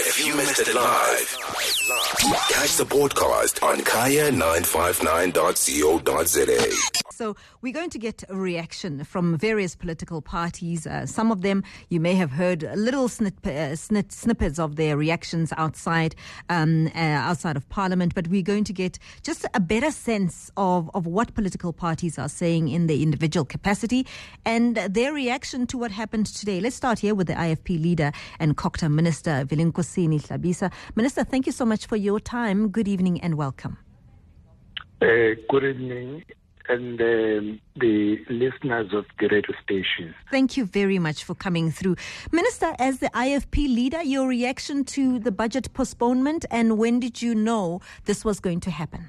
If you missed it live, catch the podcast on kaya959.co.za. So we're going to get a reaction from various political parties. Some of them you may have heard little snippets of their reactions outside of Parliament, but we're going to get just a better sense of what political parties are saying in their individual capacity and their reaction to what happened today. Let's start here with the IFP leader and COGTA Minister Vilinkosini Hlabisa. Minister, thank you so much for your time. Good evening and welcome. Good evening. And the listeners of the radio station. Thank you very much for coming through. Minister, as the IFP leader, your reaction to the budget postponement, and when did you know this was going to happen?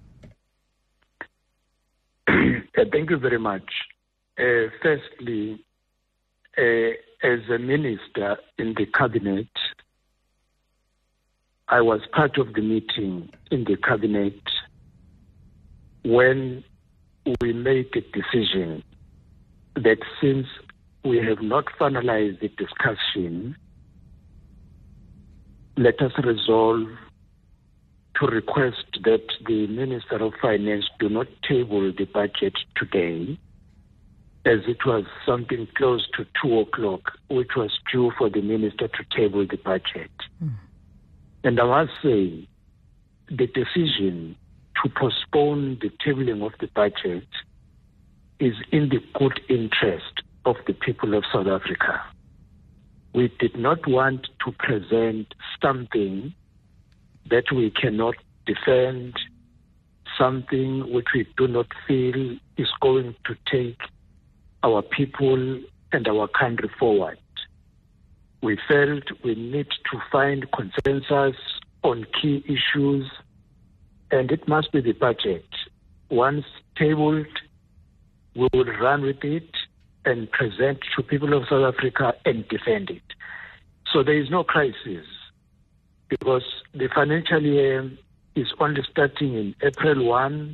Thank you very much. Firstly, as a minister in the cabinet, I was part of the meeting in the cabinet when we made a decision that since we have not finalized the discussion, let us resolve to request that the Minister of Finance do not table the budget today, as it was something close to 2 o'clock, which was due for the Minister to table the budget. And I must say, the decision to postpone the tabling of the budget is in the good interest of the people of South Africa. We did not want to present something that we cannot defend, something which we do not feel is going to take our people and our country forward. We felt we need to find consensus on key issues, and it must be the budget. Once tabled, we will run with it and present to people of South Africa and defend it. So there is no crisis because the financial year is only starting in April 1.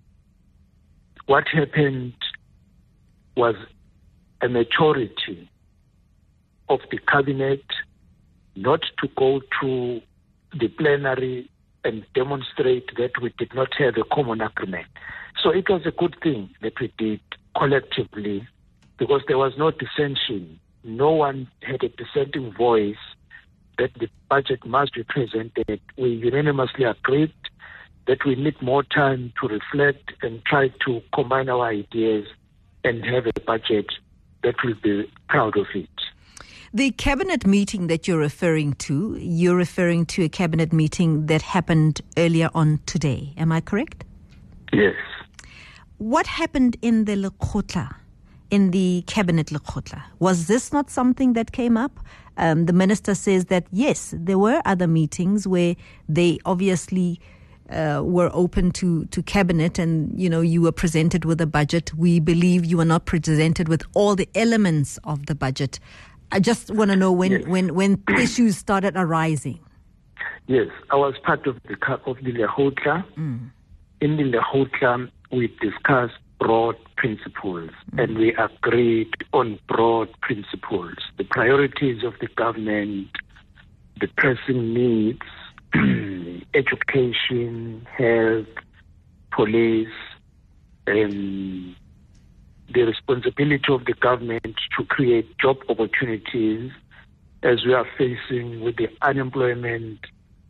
What happened was a majority of the cabinet not to go to the plenary and demonstrate that we did not have a common agreement. So it was a good thing that we did collectively because there was no dissension. No one had a dissenting voice that the budget must be presented. We unanimously agreed that we need more time to reflect and try to combine our ideas and have a budget that will be proud of it. The cabinet meeting that you're referring to a cabinet meeting that happened earlier on today. Am I correct? Yes. What happened in the Lekgotla, in the cabinet Lekgotla? Was this not something that came up? The minister says that, yes, there were other meetings where they obviously were open to cabinet and, you were presented with a budget. We believe you were not presented with all the elements of the budget. I just want to know when issues started arising. Yes, I was part of the Lekgotla. In the Lekgotla, we discussed broad principles and we agreed on broad principles. The priorities of the government, the pressing needs, education, health, police, and the responsibility of the government to create job opportunities as we are facing with the unemployment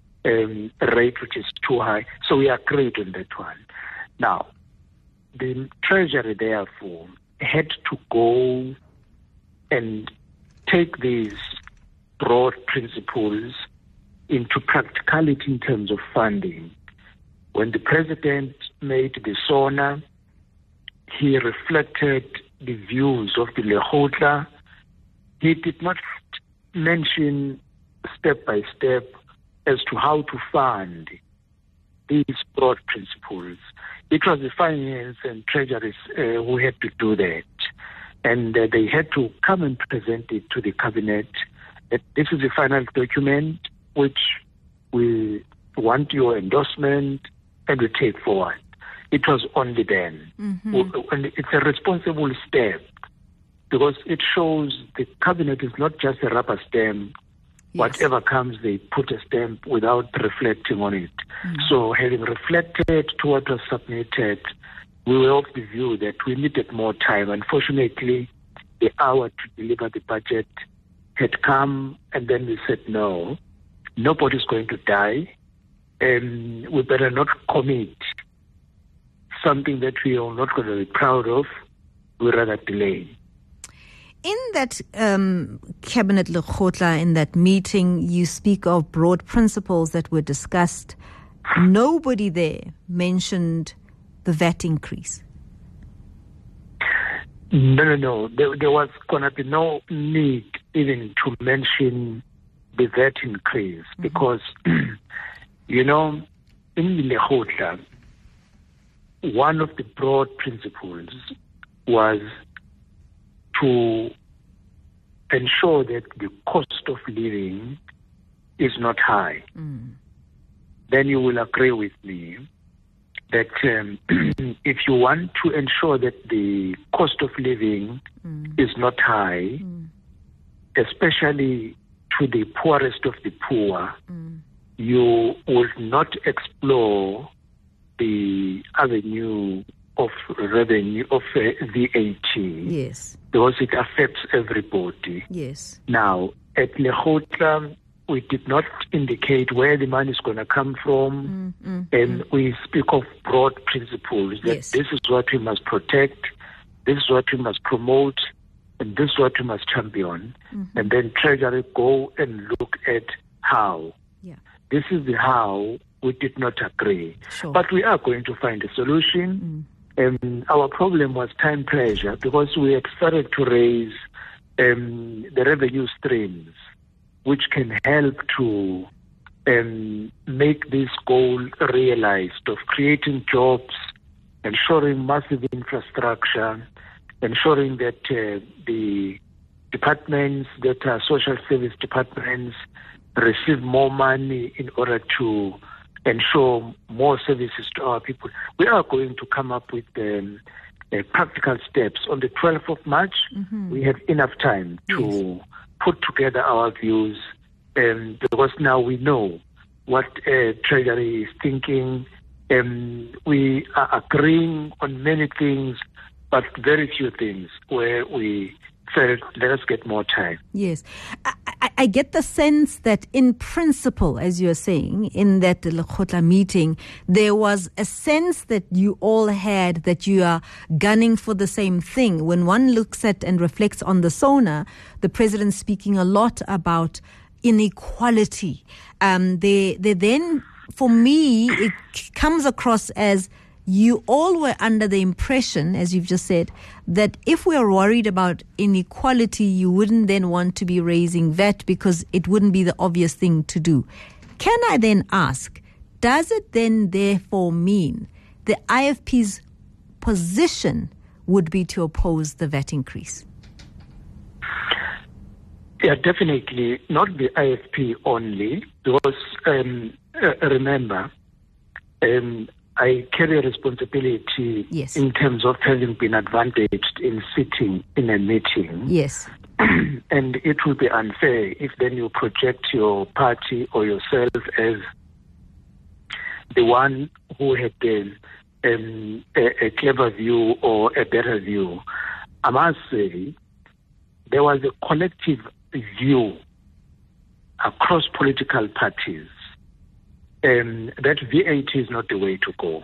rate, which is too high. So we agreed on that one. Now, the Treasury, therefore, had to go and take these broad principles into practicality in terms of funding. When the President made the SONA, he reflected the views of the Lekgotla. He did not mention step by step as to how to fund these broad principles. It was the finance and treasuries who had to do that. And they had to come and present it to the cabinet. That this is the final document which we want your endorsement and we take forward. It was only then. And it's a responsible step because it shows the cabinet is not just a rubber stamp Whatever comes, they put a stamp without reflecting on it. So having reflected to what was submitted, we were of the view that we needed more time. Unfortunately, the hour to deliver the budget had come, and then we said, no, nobody's going to die, and we better not commit something that we are not going to be proud of. We'd rather delay. In that Cabinet Lekgotla, in that meeting, you speak of broad principles that were discussed. Nobody there mentioned the VAT increase. No. There was going to be no need even to mention the VAT increase because, in Lekgotla, one of the broad principles was to ensure that the cost of living is not high. Then you will agree with me that if you want to ensure that the cost of living is not high, especially to the poorest of the poor, you will not explore the avenue of revenue of VAT. Yes. Because it affects everybody. Yes. Now, at Lekgotla, we did not indicate where the money is going to come from, and we speak of broad principles that this is what we must protect, this is what we must promote, and this is what we must champion. And then Treasury go and look at how. Yeah. This is the how. We did not agree. Sure. But we are going to find a solution. Our problem was time pressure because we had started to raise the revenue streams, which can help to make this goal realized of creating jobs, ensuring massive infrastructure, ensuring that the departments that are social service departments receive more money in order to ensure more services to our people. We are going to come up with practical steps. On the 12th of March, we have enough time to put together our views, because now we know what Treasury is thinking. We are agreeing on many things, but very few things where we felt, let us get more time. Yes. I get the sense that in principle, as you're saying, in that Lekgotla meeting, there was a sense that you all had that you are gunning for the same thing. When one looks at and reflects on the SONA, the president speaking a lot about inequality. They then, for me, it comes across as you all were under the impression, as you've just said, that if we are worried about inequality, you wouldn't then want to be raising VAT because it wouldn't be the obvious thing to do. Can I then ask, does it then therefore mean the IFP's position would be to oppose the VAT increase? Yeah, definitely not the IFP only, because remember, I carry a responsibility in terms of having been advantaged in sitting in a meeting. Yes. And it will be unfair if then you project your party or yourself as the one who had a clever view or a better view. I must say, there was a collective view across political parties that VAT is not the way to go.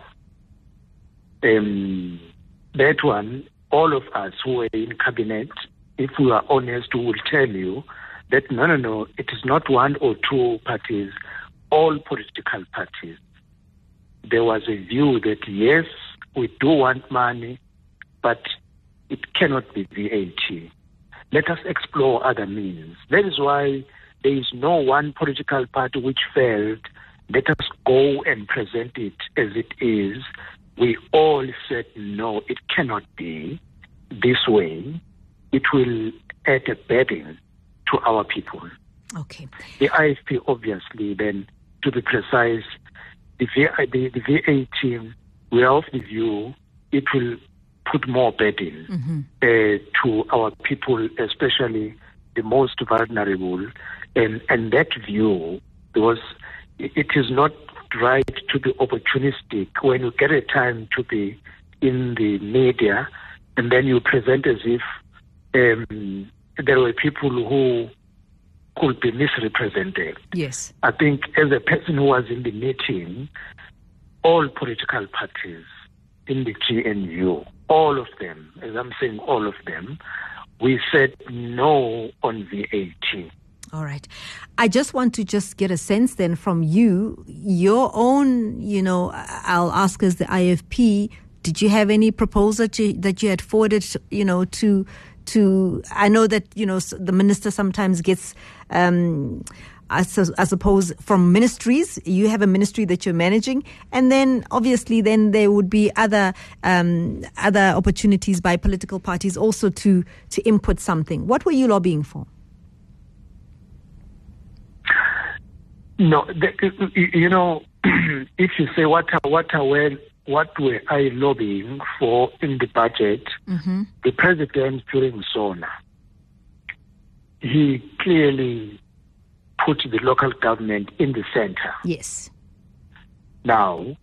That one, all of us who were in cabinet, if we are honest, we will tell you that no, it is not one or two parties, all political parties. There was a view that yes, we do want money, but it cannot be VAT. Let us explore other means. That is why there is no one political party which felt, let us go and present it as it is. We all said, no, it cannot be this way. It will add a burden to our people. Okay. The IFP, obviously, then, to be precise, the VAT, we are of the view it will put more burden to our people, especially the most vulnerable, And that view it is not right to be opportunistic when you get a time to be in the media and then you present as if there were people who could be misrepresented. Yes. I think as a person who was in the meeting, all political parties in the GNU, all of them, as I'm saying all of them, we said no on VAT. All right. I just want to just get a sense then from you, your own, I'll ask as the IFP, did you have any proposal that you had forwarded, to, I know that, the minister sometimes gets, I suppose from ministries, you have a ministry that you're managing, and then obviously then there would be other opportunities by political parties also to input something. What were you lobbying for? No, if you say what were I lobbying for in the budget, the president during SONA, he clearly put the local government in the center. Yes. Now,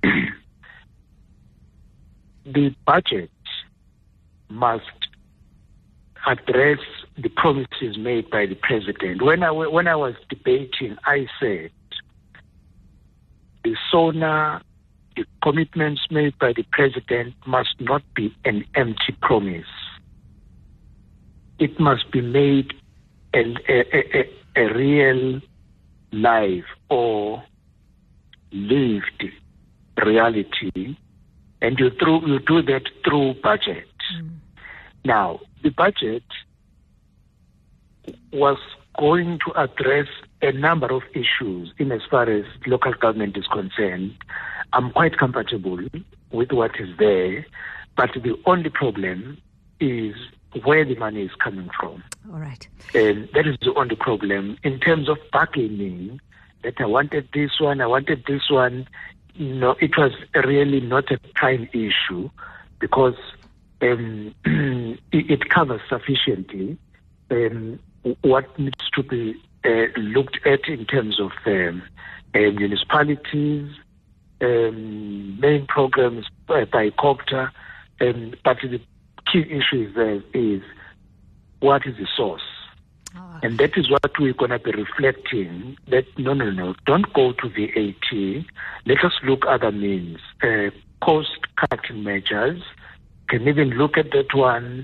the budget must address the promises made by the president. When I was debating, I said the SONA, the commitments made by the president must not be an empty promise. It must be made a real life or lived reality, and you do that through budget. Now, the budget was going to address a number of issues in as far as local government is concerned. I'm quite comfortable with what is there, but the only problem is where the money is coming from. All right. And that is the only problem. In terms of bargaining, that I wanted this one, no, it was really not a prime issue because it covers sufficiently what needs to be looked at in terms of municipalities, main programs by COGTA, but the key issue is what is the source? And that is what we're going to be reflecting, that no, don't go to VAT. Let us look at other means, cost-cutting measures. Can even look at that one.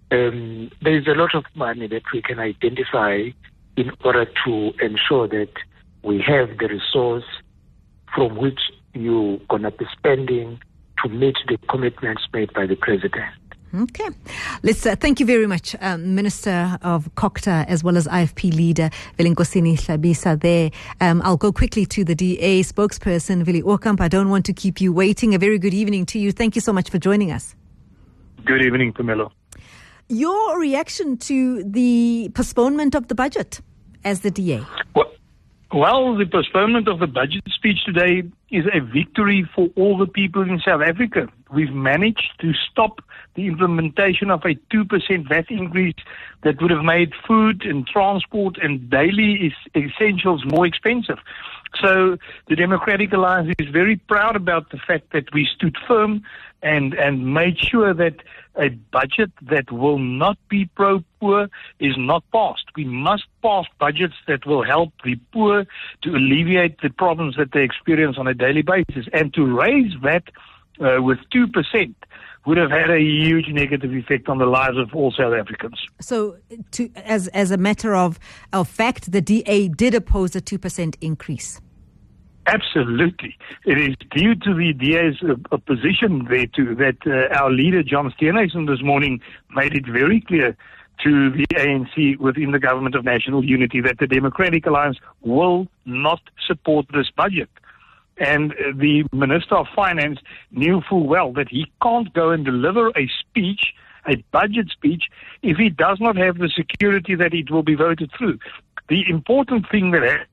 There is a lot of money that we can identify in order to ensure that we have the resource from which you're going to be spending to meet the commitments made by the president. Okay. Let's thank you very much, Minister of COGTA as well as IFP leader Vilinkosini Hlabisa there. I'll go quickly to the DA spokesperson, Willie Okamp. I don't want to keep you waiting. A very good evening to you. Thank you so much for joining us. Good evening, Pamela. Your reaction to the postponement of the budget as the DA? Well, the postponement of the budget speech today is a victory for all the people in South Africa. We've managed to stop the implementation of a 2% VAT increase that would have made food and transport and daily essentials more expensive. So the Democratic Alliance is very proud about the fact that we stood firm and made sure that a budget that will not be pro-poor is not passed. We must pass budgets that will help the poor to alleviate the problems that they experience on a daily basis. And to raise VAT with 2% would have had a huge negative effect on the lives of all South Africans. So, as a matter of fact, the DA did oppose a 2% increase. Absolutely. It is due to the DA's opposition there to that our leader, John Steenhuisen, this morning made it very clear to the ANC within the Government of National Unity that the Democratic Alliance will not support this budget. And the Minister of Finance knew full well that he can't go and deliver a speech, a budget speech, if he does not have the security that it will be voted through. The important thing that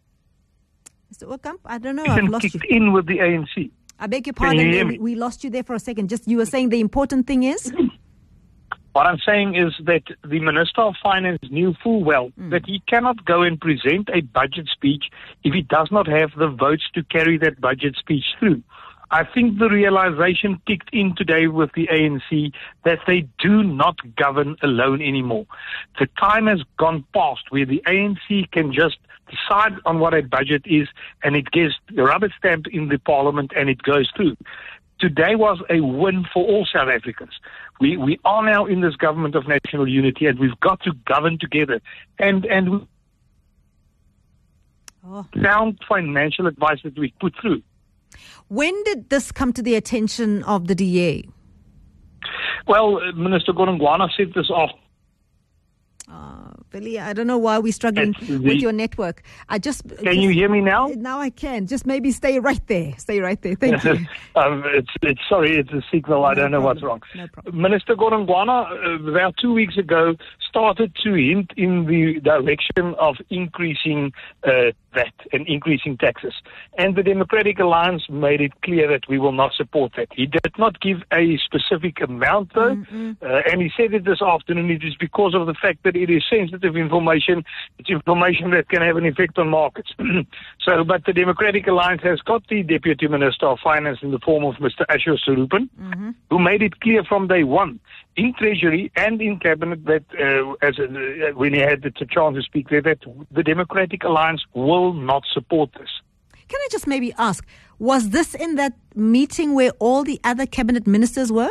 Mr. Okamp, I don't know, I've lost you. In with the ANC. I beg your pardon, we lost you there for a second. Just you were saying the important thing is? What I'm saying is that the Minister of Finance knew full well that he cannot go and present a budget speech if he does not have the votes to carry that budget speech through. I think the realization kicked in today with the ANC that they do not govern alone anymore. The time has gone past where the ANC can just decide on what a budget is and it gets the rubber stamp in the parliament and it goes through. Today was a win for all South Africans. We are now in this government of national unity and we've got to govern together. And sound financial advice that we put through. When did this come to the attention of the DA? Well, Minister Godongwana said this after. Billy, I don't know why we're struggling with your network. Can you hear me now? Now I can. Just maybe stay right there. Stay right there. Thank you. Sorry, it's a signal. I don't know what's wrong. No problem. Minister Godongwana, about 2 weeks ago, started to hint in the direction of increasing that and increasing taxes. And the Democratic Alliance made it clear that we will not support that. He did not give a specific amount, though, and he said it this afternoon. It is because of the fact that it is sensitive information. It's information that can have an effect on markets. But the Democratic Alliance has got the Deputy Minister of Finance in the form of Mr. Ashur Swarupan, who made it clear from day one in Treasury and in Cabinet that when he had the chance to speak there, that the Democratic Alliance will not support this. Can I just maybe ask, was this in that meeting where all the other cabinet ministers were?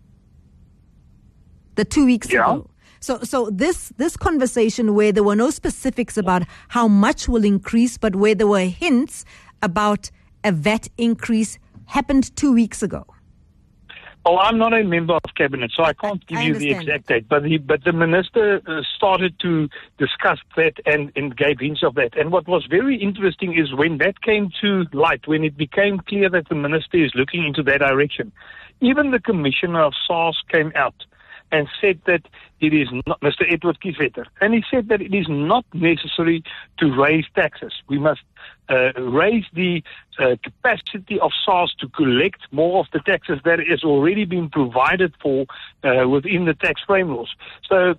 The 2 weeks ago. So this conversation where there were no specifics about how much will increase, but where there were hints about a VAT increase happened 2 weeks ago. Oh, I'm not a member of cabinet, so I can't give you the exact date. But the minister started to discuss that and gave hints of that. And what was very interesting is when that came to light, when it became clear that the minister is looking into that direction, even the commissioner of SARS came out and said that it is not, Mr. Edward Kieswetter, and he said that it is not necessary to raise taxes. We must raise the capacity of SARS to collect more of the taxes that has already been provided for within the tax frame laws. So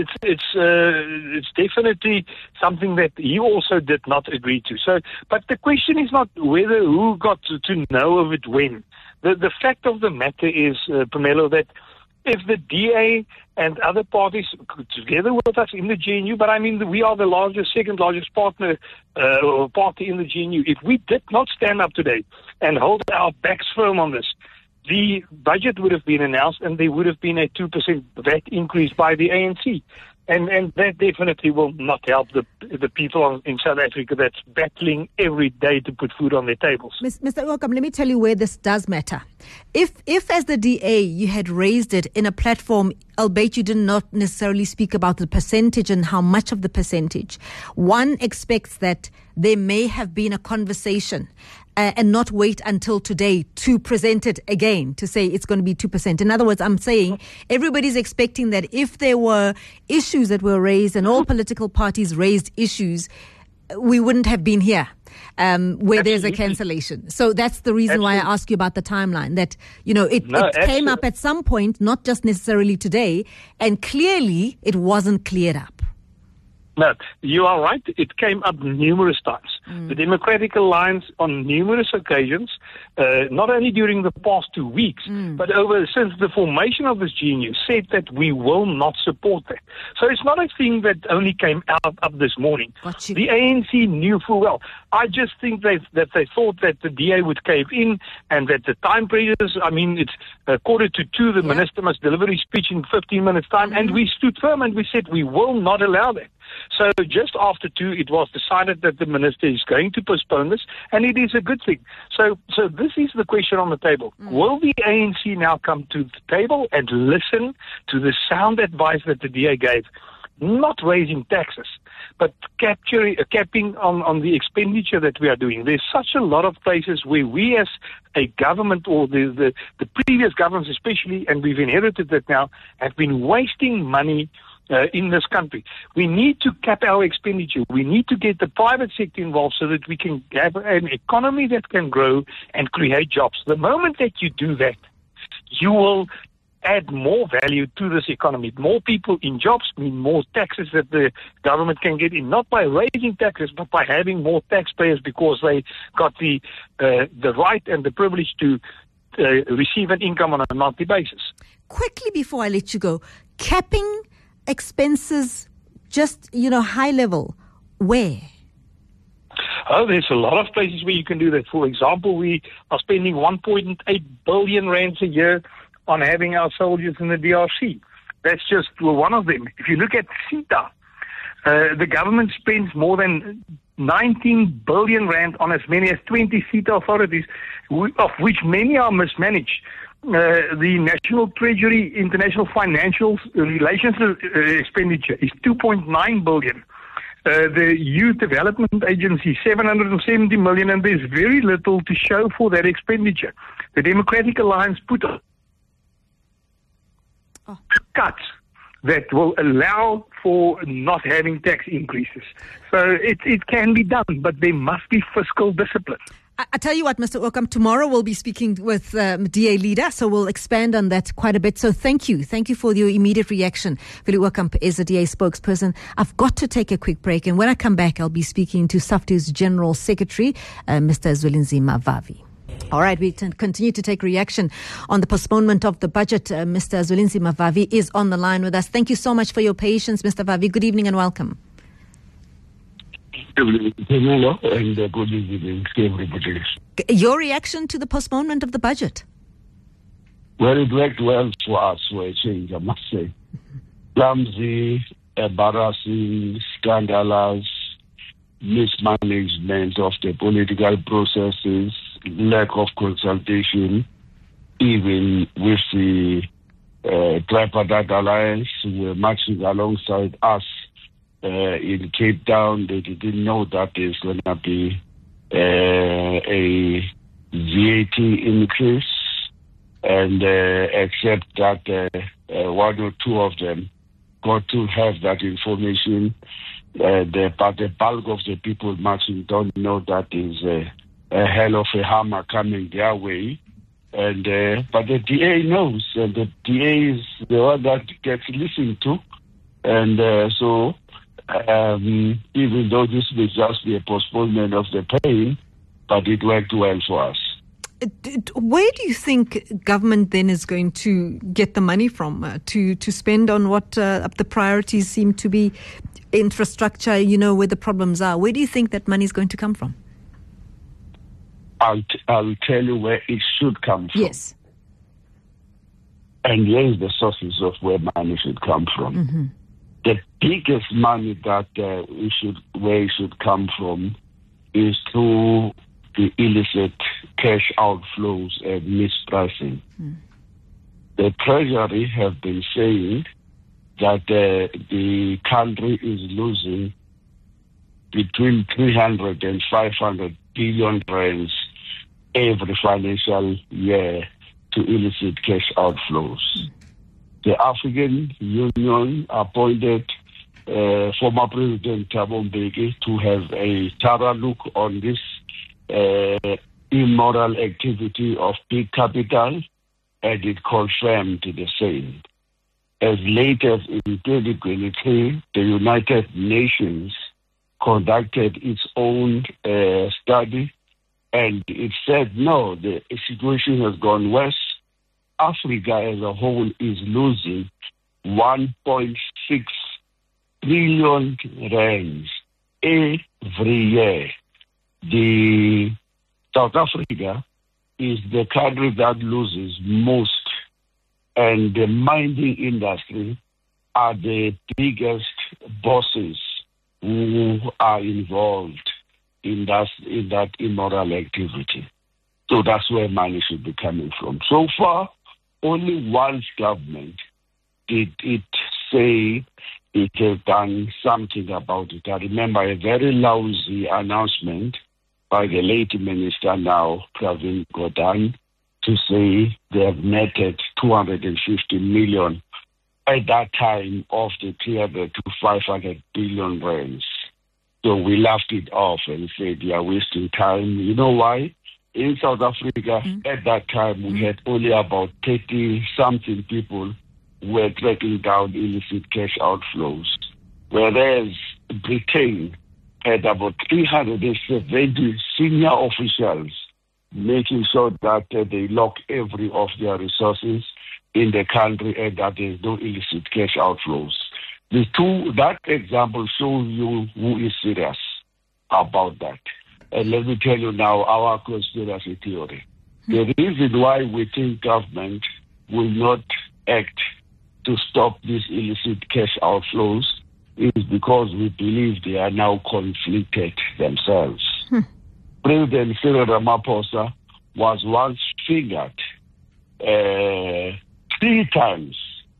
it's definitely something that he also did not agree to. So, but the question is not who got to know of it when. The fact of the matter is, Pamela, that if the DA and other parties together with us in the GNU, but I mean we are the second largest partner or party in the GNU, if we did not stand up today and hold our backs firm on this, the budget would have been announced and there would have been a 2% VAT increase by the ANC. And that definitely will not help the people in South Africa that's battling every day to put food on their tables. Mr. Welcome, let me tell you where this does matter. If as the DA you had raised it in a platform, albeit you did not necessarily speak about the percentage and how much of the percentage, one expects that there may have been a conversation and not wait until today to present it again, to say it's going to be 2%. In other words, I'm saying everybody's expecting that if there were issues that were raised and all political parties raised issues, we wouldn't have been here where there's a cancellation. So that's the reason why I ask you about the timeline, that, it came up at some point, not just necessarily today, and clearly it wasn't cleared up. No, you are right. It came up numerous times. The Democratic Alliance on numerous occasions, not only during the past 2 weeks, but since the formation of this GNU, said that we will not support that. So it's not a thing that only came up this morning. The ANC knew full well. I just think that they thought that the DA would cave in and that the time pressures, it's 1:45, the minister must deliver his speech in 15 minutes time, and we stood firm and we said we will not allow that. So just after 2, it was decided that the minister is going to postpone this, and it is a good thing. So this is the question on the table. Will the ANC now come to the table and listen to the sound advice that the DA gave, not raising taxes, but capping on the expenditure that we are doing? There's such a lot of places where we as a government, or the previous governments especially, and we've inherited that now, have been wasting money in this country. We need to cap our expenditure. We need to get the private sector involved so that we can have an economy that can grow and create jobs. The moment that you do that, you will add more value to this economy. More people in jobs mean more taxes that the government can get in, not by raising taxes, but by having more taxpayers because they got the right and the privilege to receive an income on a monthly basis. Quickly before I let you go, capping expenses, just, high level, where? Oh, there's a lot of places where you can do that. For example, we are spending 1.8 billion rands a year on having our soldiers in the DRC. That's just one of them. If you look at CETA, the government spends more than 19 billion rand on as many as 20 CETA authorities, of which many are mismanaged. The National Treasury International Financial Relations expenditure is 2.9 billion. The Youth Development Agency, 770 million, and there's very little to show for that expenditure. The Democratic Alliance put cuts that will allow for not having tax increases. So it can be done, but there must be fiscal discipline. I tell you what, Mr. Okam, tomorrow we'll be speaking with DA leader, so we'll expand on that quite a bit. So thank you. Thank you for your immediate reaction. Vili Okam is the DA spokesperson. I've got to take a quick break, and when I come back, I'll be speaking to SAFTU's General Secretary, Mr. Zwelinzima Mavavi. All right, we continue to take reaction on the postponement of the budget. Mr. Zwelinzima Mavavi is on the line with us. Thank you so much for your patience, Mr. Vavi. Good evening and welcome. And good evening to everybody. Your reaction to the postponement of the budget? Well, it worked well for us for a change, I must say. Clumsy, embarrassing, scandalous, mismanagement of the political processes, lack of consultation, even with the Tripartite Alliance, who were marching alongside us in Cape Town. They didn't know that there's going to be a VAT increase, and except that one or two of them got to have that information. But the bulk of the people marching don't know that is a hell of a hammer coming their way. And but the DA knows, and the DA is the one that gets listened to. And so even though this will just be a postponement of the pay, but it worked well for us. Where do you think government then is going to get the money from to spend on what the priorities seem to be? Infrastructure, where the problems are. Where do you think that money is going to come from? I'll tell you where it should come from. Yes. And here is the sources of where money should come from. Mm-hmm. The biggest money that where it should come from is through the illicit cash outflows and mispricing. Mm. The Treasury have been saying that the country is losing between 300 and 500 billion rands every financial year to illicit cash outflows. Mm. The African Union appointed former President Thabo Mbeki to have a thorough look on this immoral activity of big capital, and it confirmed the same. As late as in 2023, the United Nations conducted its own study, and it said, no, the situation has gone worse. Africa as a whole is losing 1.6 trillion rands every year. The South Africa is the country that loses most, and the mining industry are the biggest bosses who are involved in that immoral activity. So that's where money should be coming from. So far, only one government did it say it has done something about it. I remember a very lousy announcement by the late minister now, Pravin Gordhan, to say they have netted 250 million at that time of the 300 to 500 billion rands. So we laughed it off and said, they are wasting time. You know why? in South Africa, at that time, we had only about 30-something people who were tracking down illicit cash outflows, whereas Britain had about 370 senior officials making sure that they lock every of their resources in the country and that there is no illicit cash outflows. That example shows you who is serious about that. And let me tell you now our conspiracy theory. The reason why we think government will not act to stop these illicit cash outflows is because we believe they are now conflicted themselves. President Cyril Ramaphosa was once fingered 3 times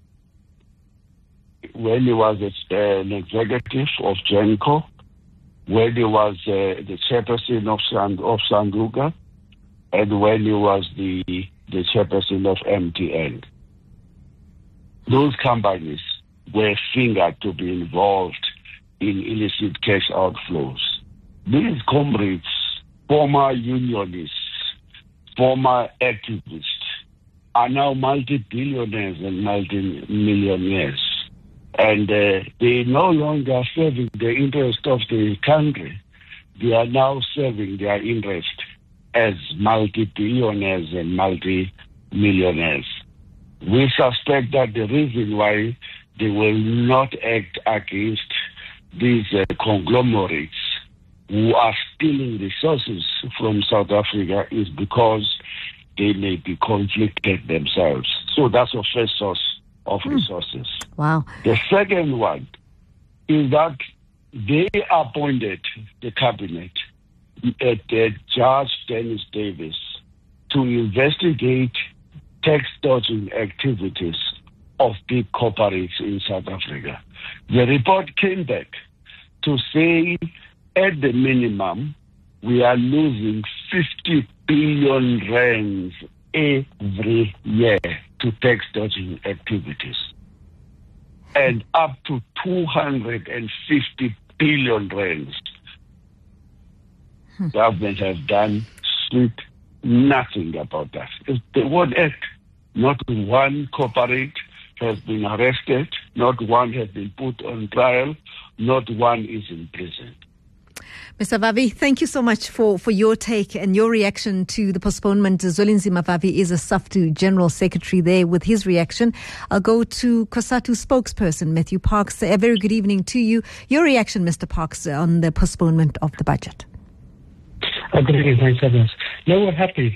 when he was an executive of GENCO, when he was the chairperson of Sanduka, and when he was the chairperson of MTN. Those companies were fingered to be involved in illicit cash outflows. These comrades, former unionists, former activists, are now multi-billionaires and multi-millionaires. And they no longer serving the interest of the country. They are now serving their interest as multi-billionaires and multi-millionaires. We suspect that the reason why they will not act against these conglomerates who are stealing resources from South Africa is because they may be conflicted themselves. So that's the first source of resources. Wow. The second one is that they appointed the cabinet Judge Dennis Davis to investigate tax dodging activities of big corporates in South Africa. The report came back to say, at the minimum, we are losing 50 billion rands every year to tax dodging activities, and up to 250 billion rands. Government have done nothing about that. They won't act. Not one corporate has been arrested, not one has been put on trial, not one is in prison. Mr. Vavi, thank you so much for your take and your reaction to the postponement. Zwelinzima Vavi is a SAFTU General Secretary there with his reaction. I'll go to COSATU spokesperson, Matthew Parks. A very good evening to you. Your reaction, Mr. Parks, on the postponement of the budget. Good evening, thanks, Evans. No, we're happy.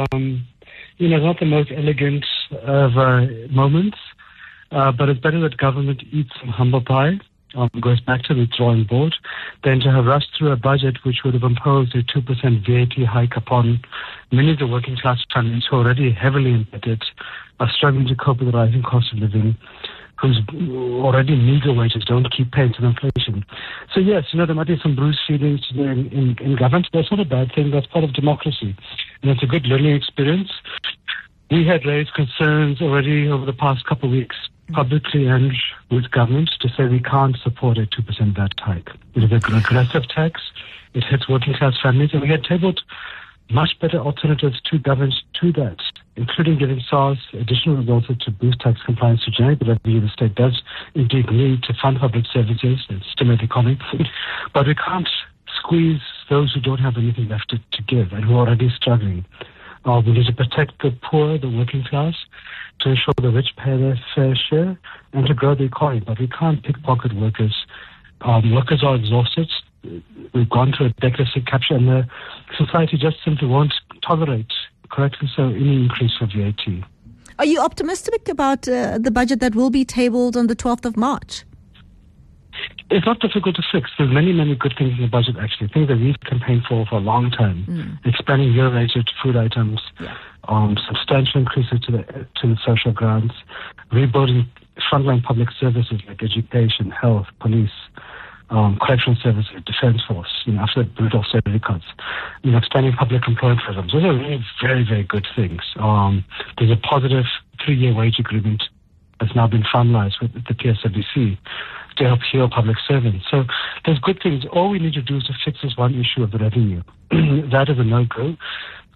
It's not the most elegant of moments, but it's better that government eats some humble pie. Goes back to the drawing board, than to have rushed through a budget which would have imposed a 2% VAT hike upon many of the working class families who are already heavily indebted, are struggling to cope with the rising cost of living, whose already meager wages don't keep pace with inflation. So yes, there might be some bruised feelings in government. That's not a bad thing. That's part of democracy. And it's a good learning experience. We had raised concerns already over the past couple of weeks, publicly and with government, to say we can't support a 2% VAT hike. It is an aggressive tax. It hits working class families, and we had tabled much better alternatives to government to that, including giving SARS additional resources to boost tax compliance to generate the revenue the state does indeed need to fund public services and stimulate the economy. But we can't squeeze those who don't have anything left to give and who are already struggling. We need to protect the poor, the working class, to ensure the rich pay their fair share and to grow the economy. But we can't pickpocket workers. Workers are exhausted. We've gone through a decade of capture, and the society just simply won't tolerate, correctly so, any increase for VAT. Are you optimistic about the budget that will be tabled on the 12th of March? It's not difficult to fix. There's many, many good things in the budget, actually. Things that we've campaigned for a long time. Expanding year-rated food items, substantial increases to the social grants, rebuilding frontline public services like education, health, police, correctional services, defense force, after the brutal austerity cuts, expanding public employment programs. Those are really very, very good things. There's a positive 3-year wage agreement that's now been finalized with the PSWC to help heal public servants. So there's good things. All we need to do is to fix this one issue of the revenue. That is a no-go.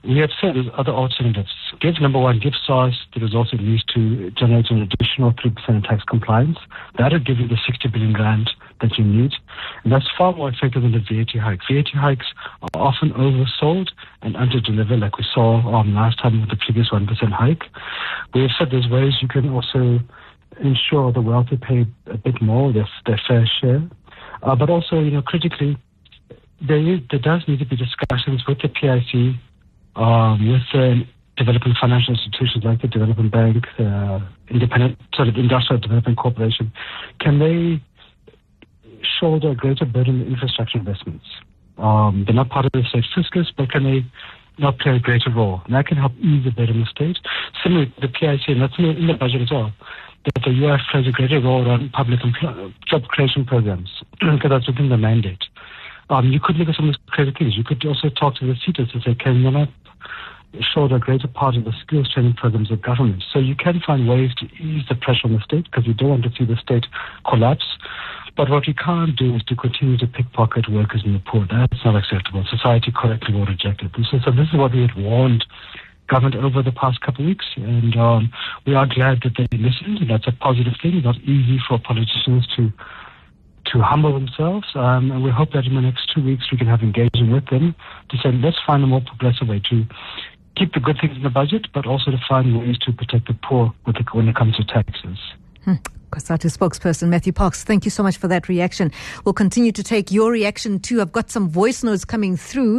we have said there's other alternatives. Number one, give SARS the resources it needs to generate an additional 3% in tax compliance. That will give you the 60 billion rand that you need. And that's far more effective than the VAT hike. VAT hikes are often oversold and under-delivered, like we saw last time with the previous 1% hike. We have said there's ways you can also ensure the wealthy pay a bit more, their fair share. But also, critically, there does need to be discussions with the PIC, with the developing financial institutions like the Development Bank, independent sort of industrial development corporation. Can they shoulder a greater burden in infrastructure investments? They're not part of the state fiscus, but can they not play a greater role? And that can help ease the burden of the state. Similarly, the PIC, and that's in the budget as well, that the UIF plays a greater role on public job creation programs, because that's within the mandate. You could look at some of these creative things. You could also talk to the CETAs and say, can you not shoulder a greater part of the skills training programs of government? So you can find ways to ease the pressure on the state, because you don't want to see the state collapse. But what we can't do is to continue to pickpocket workers and the poor. That's not acceptable. Society correctly will reject it. So this is what we had warned government over the past couple of weeks, and we are glad that they listened, and that's a positive thing. It's not easy for politicians to humble themselves, and we hope that in the next 2 weeks we can have engagement with them to say, let's find a more progressive way to keep the good things in the budget, but also to find ways to protect the poor when it comes to taxes. COSATU spokesperson Matthew Parks, thank you so much for that reaction. We'll continue to take your reaction too. I've got some voice notes coming through.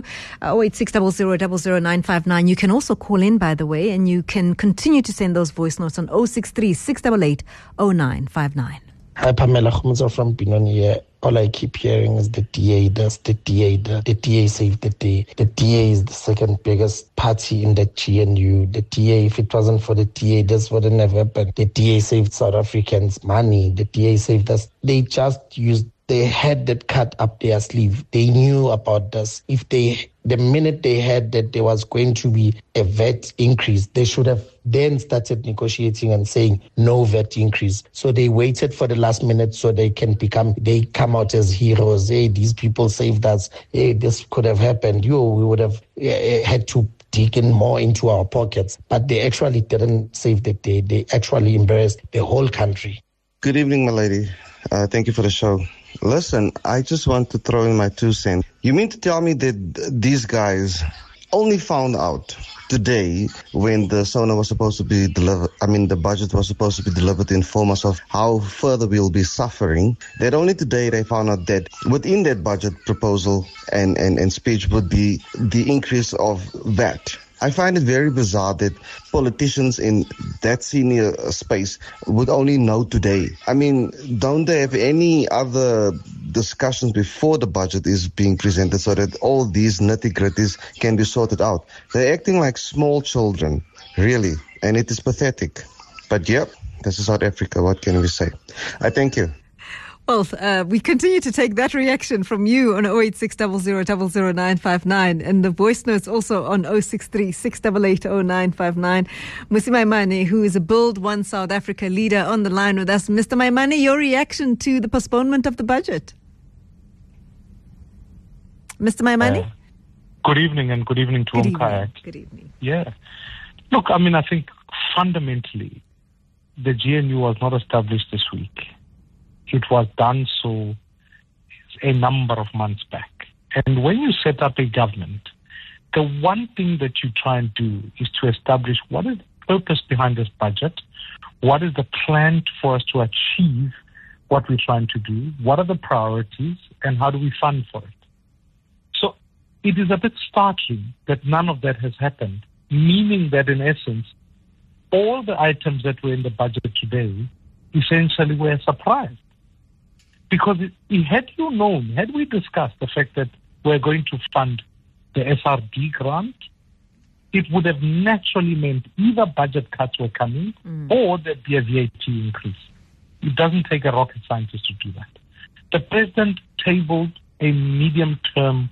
08600000959. You can also call in, by the way, and you can continue to send those voice notes on 063 688 0959. Hi, Pamela Khumzo from Benoni here. All I keep hearing is the DA does, the DA saved the day. The DA is the second biggest party in the GNU. The DA, if it wasn't for the DA, this wouldn't have happened. The DA saved South Africans money. The DA saved us. They had that cut up their sleeve. They knew about this. The minute they had that there was going to be a VAT increase, they should have then started negotiating and saying no VAT increase. So they waited for the last minute so they come out as heroes. Hey, these people saved us. Hey, this could have happened. We would have had to dig in more into our pockets. But they actually didn't save the day. They actually embarrassed the whole country. Good evening, my lady. Thank you for the show. Listen, I just want to throw in my 2 cents. You mean to tell me that these guys only found out today when the SONA was supposed to be delivered, the budget was supposed to be delivered to inform us of how further we'll be suffering, that only today they found out that within that budget proposal and speech would be the increase of VAT. I find it very bizarre that politicians in that senior space would only know today. Don't they have any other discussions before the budget is being presented so that all these nitty-gritties can be sorted out? They're acting like small children, really, and it is pathetic. But yep, this is South Africa. What can we say? I thank you. Well, we continue to take that reaction from you on 08600000959 and the voice notes also on 063 688 0959. Mmusi Maimane, who is a Build One South Africa leader, on the line with us. Mr. Maimane, your reaction to the postponement of the budget? Mr. Maimane? Good evening, and good evening to Umkayak. Good evening. Yeah. Look, I think fundamentally the GNU was not established this week. It was done so a number of months back. And when you set up a government, the one thing that you try and do is to establish what is the purpose behind this budget, what is the plan for us to achieve what we're trying to do, what are the priorities, and how do we fund for it. So it is a bit startling that none of that has happened, meaning that in essence, all the items that were in the budget today essentially were a surprise. Because had we discussed the fact that we're going to fund the SRD grant, it would have naturally meant either budget cuts were coming or there'd be a VAT increase. It doesn't take a rocket scientist to do that. The president tabled a medium-term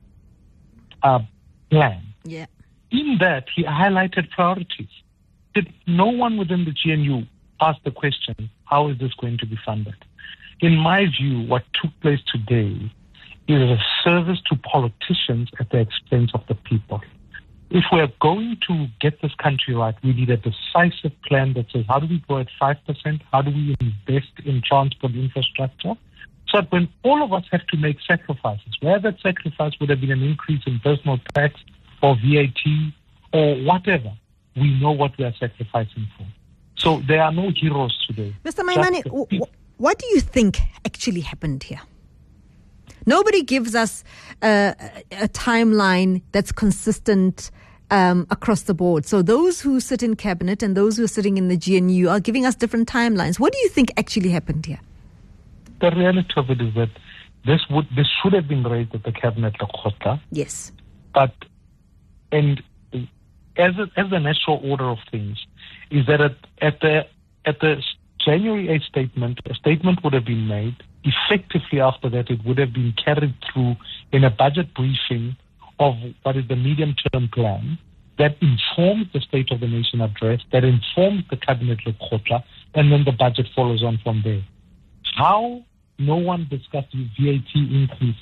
plan. Yeah. In that, he highlighted priorities. Did no one within the GNU ask the question, how is this going to be funded? In my view, what took place today is a service to politicians at the expense of the people. If we're going to get this country right, we need a decisive plan that says, how do we go at 5%? How do we invest in transport infrastructure? So that when all of us have to make sacrifices, where that sacrifice would have been an increase in personal tax or VAT or whatever, we know what we are sacrificing for. So there are no heroes today. Mr. Maimane, what do you think actually happened here? Nobody gives us a timeline that's consistent across the board. So those who sit in cabinet and those who are sitting in the GNU are giving us different timelines. What do you think actually happened here? The reality of it is that this should have been raised at the cabinet Lekgotla. Yes. But and as the natural order of things is that at the January 8th statement, a statement would have been made. Effectively after that, it would have been carried through in a budget briefing of what is the medium-term plan that informs the State of the Nation address, that informs the cabinet Lekgotla, and then the budget follows on from there. How no one discussed the VAT increase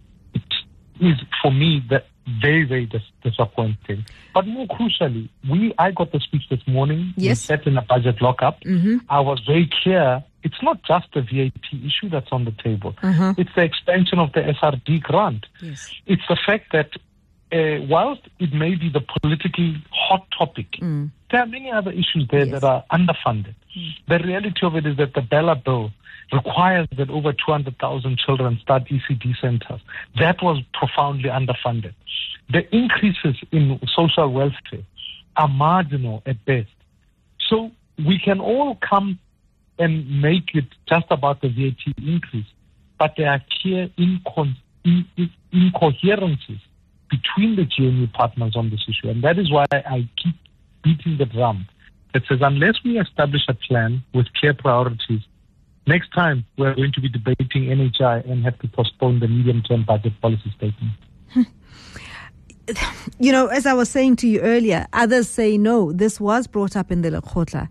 is, for me, very, very disappointing. But more crucially, I got the speech this morning. Yes. We sat in a budget lockup. Mm-hmm. I was very clear. It's not just the VAT issue that's on the table. Uh-huh. It's the expansion of the SRD grant. Yes. It's the fact that whilst it may be the politically hot topic, there are many other issues there that are underfunded. The reality of it is that the Bella Bill requires that over 200,000 children start ECD centers. That was profoundly underfunded. The increases in social welfare are marginal at best. So we can all come and make it just about the VAT increase, but there are clear incoherences between the GNU partners on this issue. And that is why I keep beating the drum that says unless we establish a plan with clear priorities, next time we're going to be debating NHI and have to postpone the medium-term budget policy statement. You know, as I was saying to you earlier, others say no. This was brought up in the Lekgotla.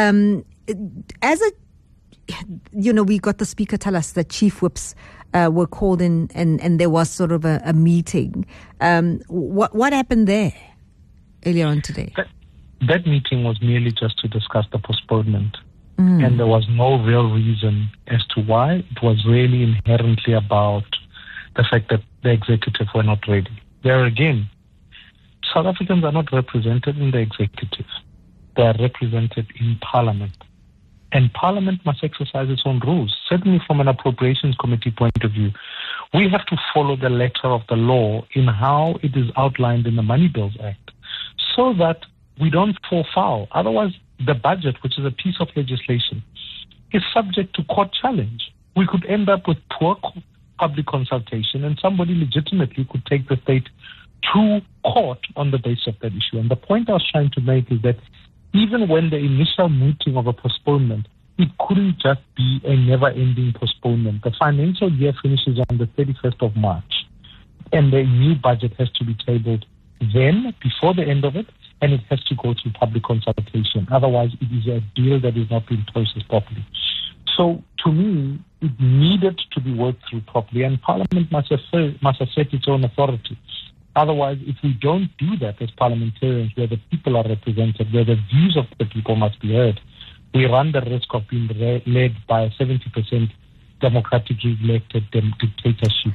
We got the speaker tell us that chief whips were called in and there was sort of a meeting. What happened there earlier on today? That meeting was merely just to discuss the postponement. And there was no real reason as to why. It was really inherently about the fact that the executive were not ready. There again, South Africans are not represented in the executive. They are represented in Parliament. And Parliament must exercise its own rules. Certainly from an appropriations committee point of view, we have to follow the letter of the law in how it is outlined in the Money Bills Act so that we don't fall foul. Otherwise, the budget, which is a piece of legislation, is subject to court challenge. We could end up with poor public consultation and somebody legitimately could take the state to court on the basis of that issue. And the point I was trying to make is that even when the initial mooting of a postponement, it couldn't just be a never-ending postponement. The financial year finishes on the 31st of March, and the new budget has to be tabled then, before the end of it, and it has to go through public consultation. Otherwise, it is a deal that is not being processed properly. So, to me, it needed to be worked through properly, and Parliament must assert its own authority. Otherwise, if we don't do that as parliamentarians, where the people are represented, where the views of the people must be heard, we run the risk of being led by a 70% democratically elected dictatorship.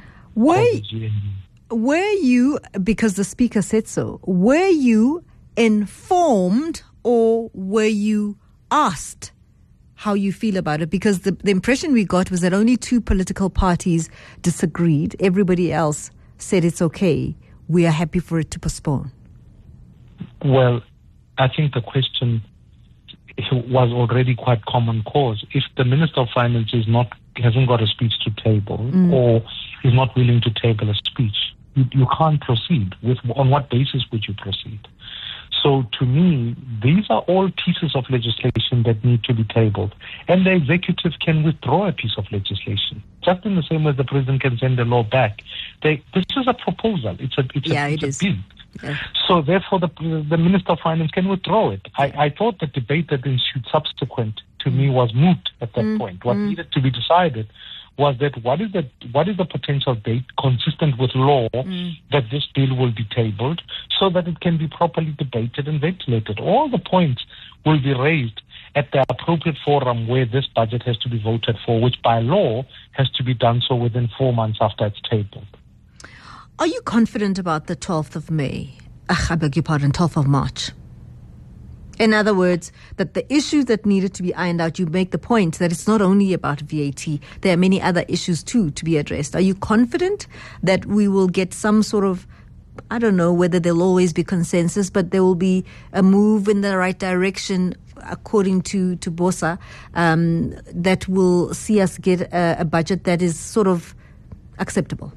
Were you, because the speaker said so, were you informed or were you asked how you feel about it? Because the impression we got was that only two political parties disagreed. Everybody else said it's okay. We are happy for it to postpone. Well, I think the question was already quite common cause. If the Minister of Finance hasn't got a speech to table or is not willing to table a speech, you can't proceed. On what basis would you proceed? So to me, these are all pieces of legislation that need to be tabled. And the executive can withdraw a piece of legislation, just in the same way the president can send a law back. This is a proposal. It's a bill. Yeah. So therefore, the Minister of Finance can withdraw it. I thought the debate that ensued subsequent to me was moot at that point. What needed to be decided was that what is the potential date consistent with law that this bill will be tabled so that it can be properly debated and ventilated. All the points will be raised at the appropriate forum where this budget has to be voted for, which by law has to be done so within 4 months after it's tabled. Are you confident about the 12th of May? 12th of March? In other words, that the issues that needed to be ironed out, you make the point that it's not only about VAT. There are many other issues too to be addressed. Are you confident that we will get some sort of, I don't know whether there'll always be consensus, but there will be a move in the right direction, according to Bosa, that will see us get a budget that is sort of acceptable?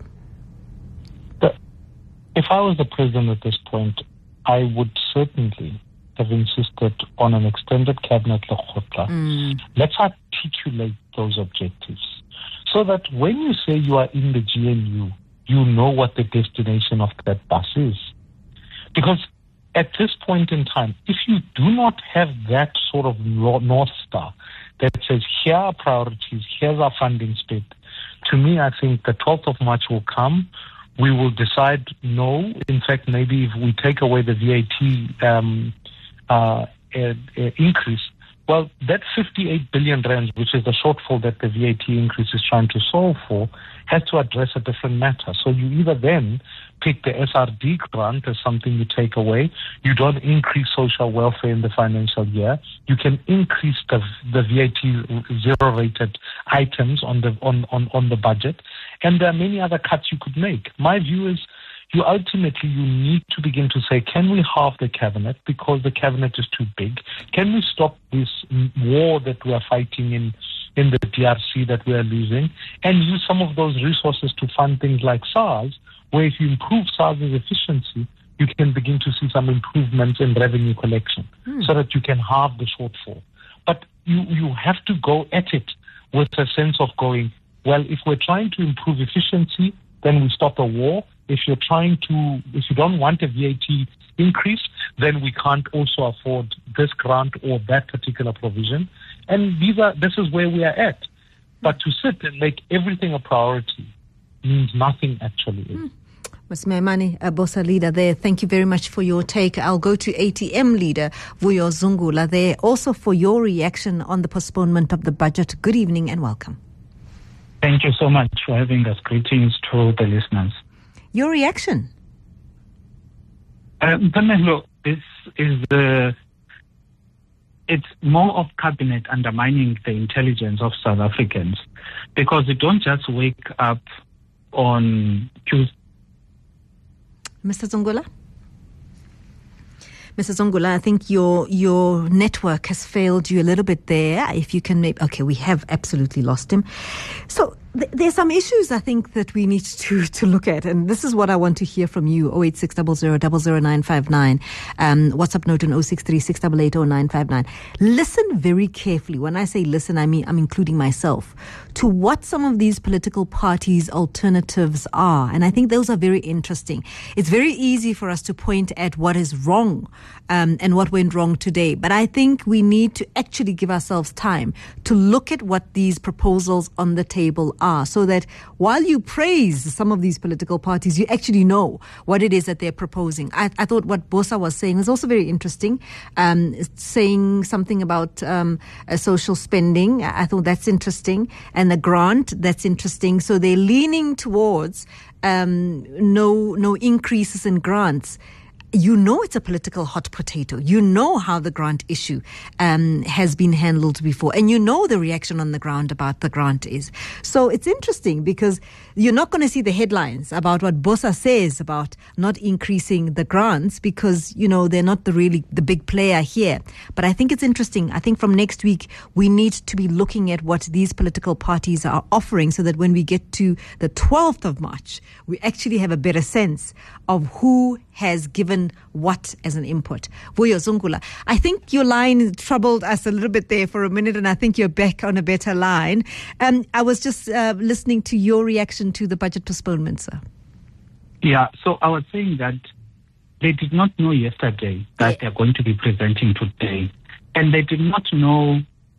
If I was the president at this point, I would certainly have insisted on an extended cabinet lekgotla. Let's articulate those objectives so that when you say you are in the GNU, you know what the destination of that bus is. Because at this point in time, if you do not have that sort of North Star that says, here are priorities, here's our funding split, to me, I think the 12th of March will come. We will decide no. In fact, maybe if we take away the VAT increase, well, that 58 billion rand, which is the shortfall that the VAT increase is trying to solve for, has to address a different matter. So you either then pick the SRD grant as something you take away. You don't increase social welfare in the financial year. You can increase the VAT zero-rated items on the budget, and there are many other cuts you could make. My view is you need to begin to say, can we halve the cabinet because the cabinet is too big? Can we stop this war that we are fighting in the DRC that we are losing, and use some of those resources to fund things like SARS, where if you improve SARS' efficiency, you can begin to see some improvements in revenue collection so that you can halve the shortfall. But you have to go at it with a sense of going, well, if we're trying to improve efficiency, then we stop a war. If you don't want a VAT increase, then we can't also afford this grant or that particular provision. And this is where we are at. But to sit and make everything a priority means nothing actually. Ms. Maimane, Bosa leader there, thank you very much for your take. I'll go to ATM leader Vuyo Zungula there, also for your reaction on the postponement of the budget. Good evening and welcome. Thank you so much for having us. Greetings to the listeners. Your reaction? Pamela, it's more of cabinet undermining the intelligence of South Africans, because you don't just wake up on Tuesday. Mr. Zungula? Mr. Zungula, I think your network has failed you a little bit there. If you can okay, we have absolutely lost him. So there's some issues I think that we need to look at, and this is what I want to hear from you. 08600000959. WhatsApp note on 0636880959. Listen very carefully. When I say listen, I mean I'm including myself, to what some of these political parties' alternatives are. And I think those are very interesting. It's very easy for us to point at what is wrong and what went wrong today. But I think we need to actually give ourselves time to look at what these proposals on the table are, so that while you praise some of these political parties, you actually know what it is that they're proposing. I thought what Bosa was saying was also very interesting, saying something about social spending. I thought that's interesting. And the grant, that's interesting. So they're leaning towards no increases in grants. You know it's a political hot potato. You know how the grant issue has been handled before. And you know the reaction on the ground about the grant is. So it's interesting because you're not going to see the headlines about what Bosa says about not increasing the grants because, you know, they're not the big player here. But I think it's interesting. I think from next week, we need to be looking at what these political parties are offering so that when we get to the 12th of March, we actually have a better sense of who has given what as an input. Vuyo Zungula, I think your line troubled us a little bit there for a minute, and I think you're back on a better line. I was just listening to your reaction to the budget postponement, sir. Yeah, so I was saying that they did not know yesterday that they're going to be presenting today. And they did not know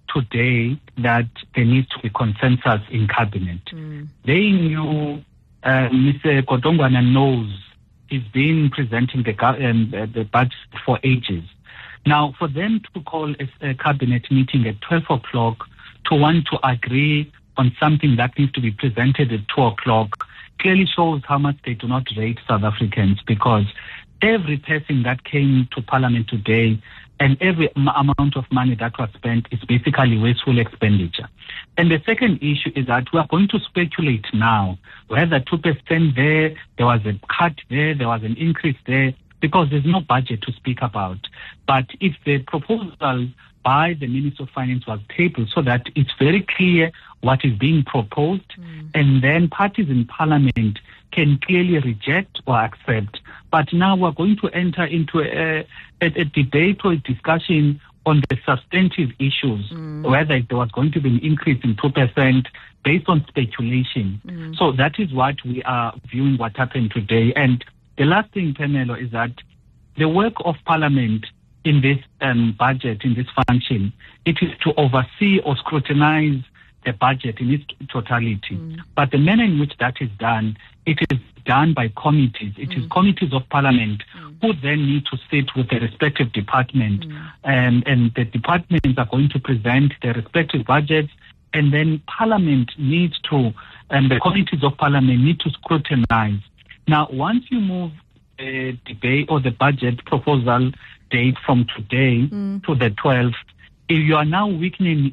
today that there needs to be consensus in cabinet. They knew, Mr. Kodongwana knows he's been presenting the budget for ages. Now, for them to call a cabinet meeting at 12 o'clock to want to agree on something that needs to be presented at 2 o'clock clearly shows how much they do not rate South Africans, because every person that came to Parliament today and every amount of money that was spent is basically wasteful expenditure. And the second issue is that we are going to speculate now whether 2% there was a cut there was an increase there, because there's no budget to speak about. But if the proposal by the Minister of Finance was tabled so that it's very clear what is being proposed, and then parties in Parliament can clearly reject or accept. But now we're going to enter into a debate or a discussion on the substantive issues, whether there was going to be an increase in 2% based on speculation. So that is what we are viewing what happened today. And the last thing, Pamela, is that the work of Parliament in this budget, in this function, it is to oversee or scrutinize the budget in its totality. But the manner in which that is done, it is done by committees. It is committees of Parliament who then need to sit with the respective department, and the departments are going to present their respective budgets, and then Parliament needs to, and the committees of Parliament need to scrutinize. Now, once you move the debate or the budget proposal date from today to the 12th, you are now weakening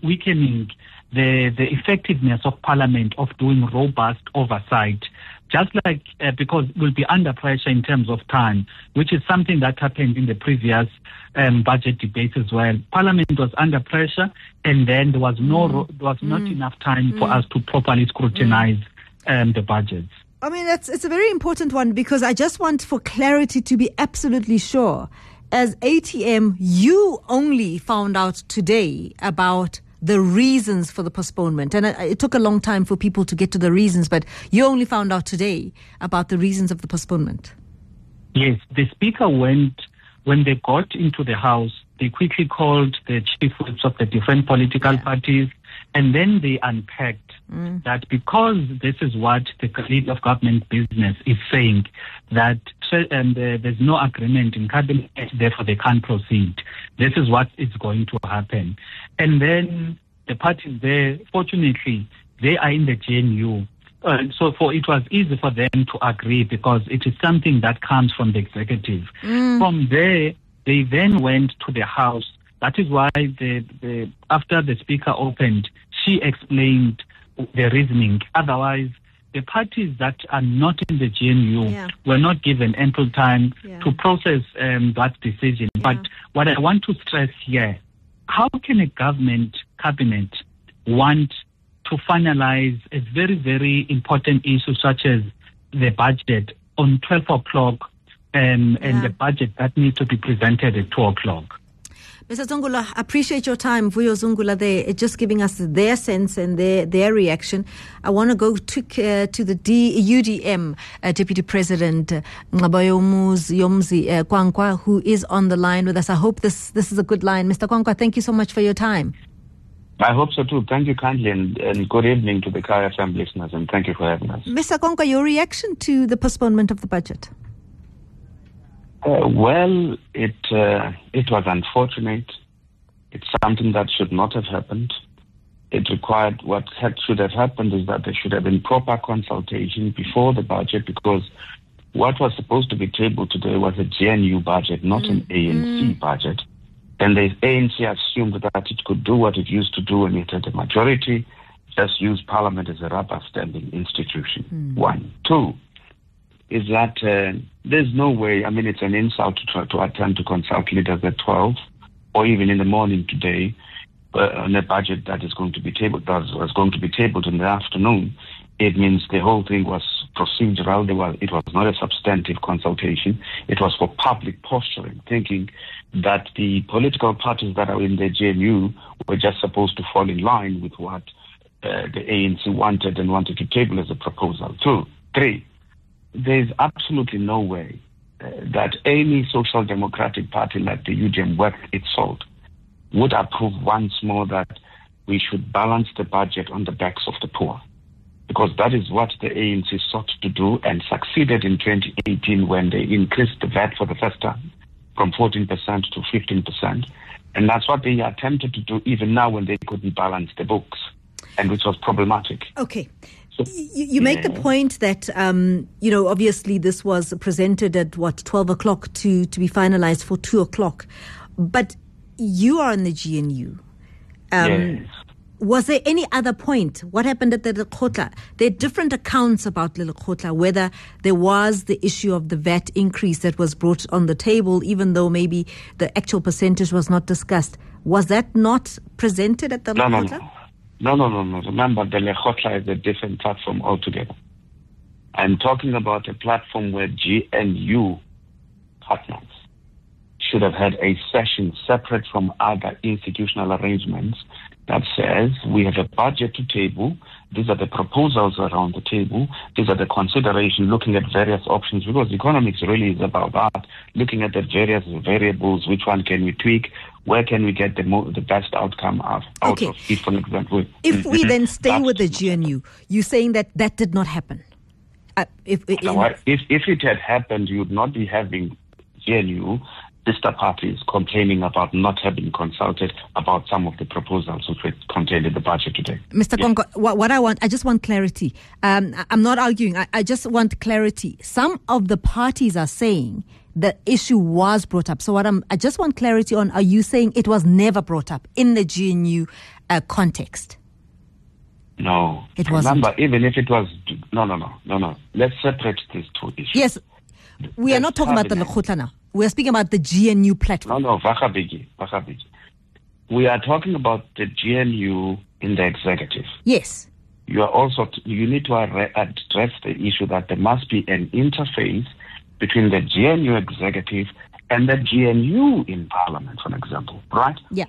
the effectiveness of Parliament of doing robust oversight, just like because we'll be under pressure in terms of time, which is something that happened in the previous budget debates as well. Parliament was under pressure, and then there was not enough time for us to properly scrutinize the budgets. I mean, it's a very important one, because I just want for clarity to be absolutely sure. As ATM, you only found out today about the reasons for the postponement. And it took a long time for people to get to the reasons, but you only found out today about the reasons of the postponement. Yes, the Speaker went, when they got into the House, they quickly called the chief whips of the different political parties, and then they unpacked that because this is what the Leader of Government Business is saying, that there's no agreement in cabinet, therefore they can't proceed. This is what is going to happen. And then the parties there, fortunately, they are in the GNU. So it was easy for them to agree, because it is something that comes from the executive. From there, they then went to the House. That is why after the Speaker opened, she explained the reasoning. Otherwise, the parties that are not in the GNU were not given ample time to process that decision. But what I want to stress here, how can a cabinet want to finalize a very, very important issue such as the budget on 12 o'clock and the budget that needs to be presented at 2 o'clock? Mr. Zungula, appreciate your time. Vuyo Zungula there, just giving us their sense and their reaction. I want to go to the UDM Deputy President Yomzi Kwankwa, who is on the line with us. I hope this is a good line. Mr. Kwankwa, thank you so much for your time. I hope so too. Thank you kindly, and good evening to the Kaya FM listeners, and thank you for having us. Mr. Kwankwa, your reaction to the postponement of the budget? Well, it was unfortunate. It's something that should not have happened. It required, should have happened is that there should have been proper consultation before the budget, because what was supposed to be tabled today was a GNU budget, not an ANC budget. And the ANC assumed that it could do what it used to do when it had a majority, just use Parliament as a rubber-stamping institution. 1. 2, is that there's no way, I mean, it's an insult to try to attempt to consult leaders at 12 or even in the morning today on a budget that is going to be tabled, that was going to be tabled in the afternoon. It means the whole thing was procedural. It was not a substantive consultation. It was for public posturing, thinking that the political parties that are in the GNU were just supposed to fall in line with what the ANC wanted to table as a proposal. 2. 3. There's absolutely no way that any social democratic party like the UDM worth its salt would approve once more that we should balance the budget on the backs of the poor, because that is what the ANC sought to do and succeeded in 2018 when they increased the VAT for the first time from 14% to 15%. And that's what they attempted to do even now when they couldn't balance the books, and which was problematic. Okay. You make the point that, obviously this was presented at 12 o'clock to be finalized for 2 o'clock. But you are in the GNU. Yes. Was there any other point? What happened at the Lekgotla? There are different accounts about the Lekgotla, whether there was the issue of the VAT increase that was brought on the table, even though maybe the actual percentage was not discussed. Was that not presented at the Lekgotla? No. Remember, the Lekgotla is a different platform altogether. I'm talking about a platform where GNU partners should have had a session separate from other institutional arrangements that says we have a budget to table. These are the proposals around the table. These are the considerations, looking at various options, because economics really is about that, looking at the various variables, which one can we tweak, where can we get the best outcome out of it, for example. If we then stay with the GNU, you're saying that did not happen? If it had happened, you would not be having GNU sister parties complaining about not having consulted about some of the proposals which were contained in the budget today. Mr. Konko, what I just want clarity. I'm not arguing. I just want clarity. Some of the parties are saying the issue was brought up. So I just want clarity on, are you saying it was never brought up in the GNU context? No. It wasn't. Remember, even if it was... No. Let's separate these two issues. Yes. We are not talking about the Lekgotla now. We are speaking about the GNU platform. No, Vakabigi. We are talking about the GNU in the executive. Yes. You need to address the issue that there must be an interface between the GNU executive and the GNU in Parliament, for example, right? Yeah.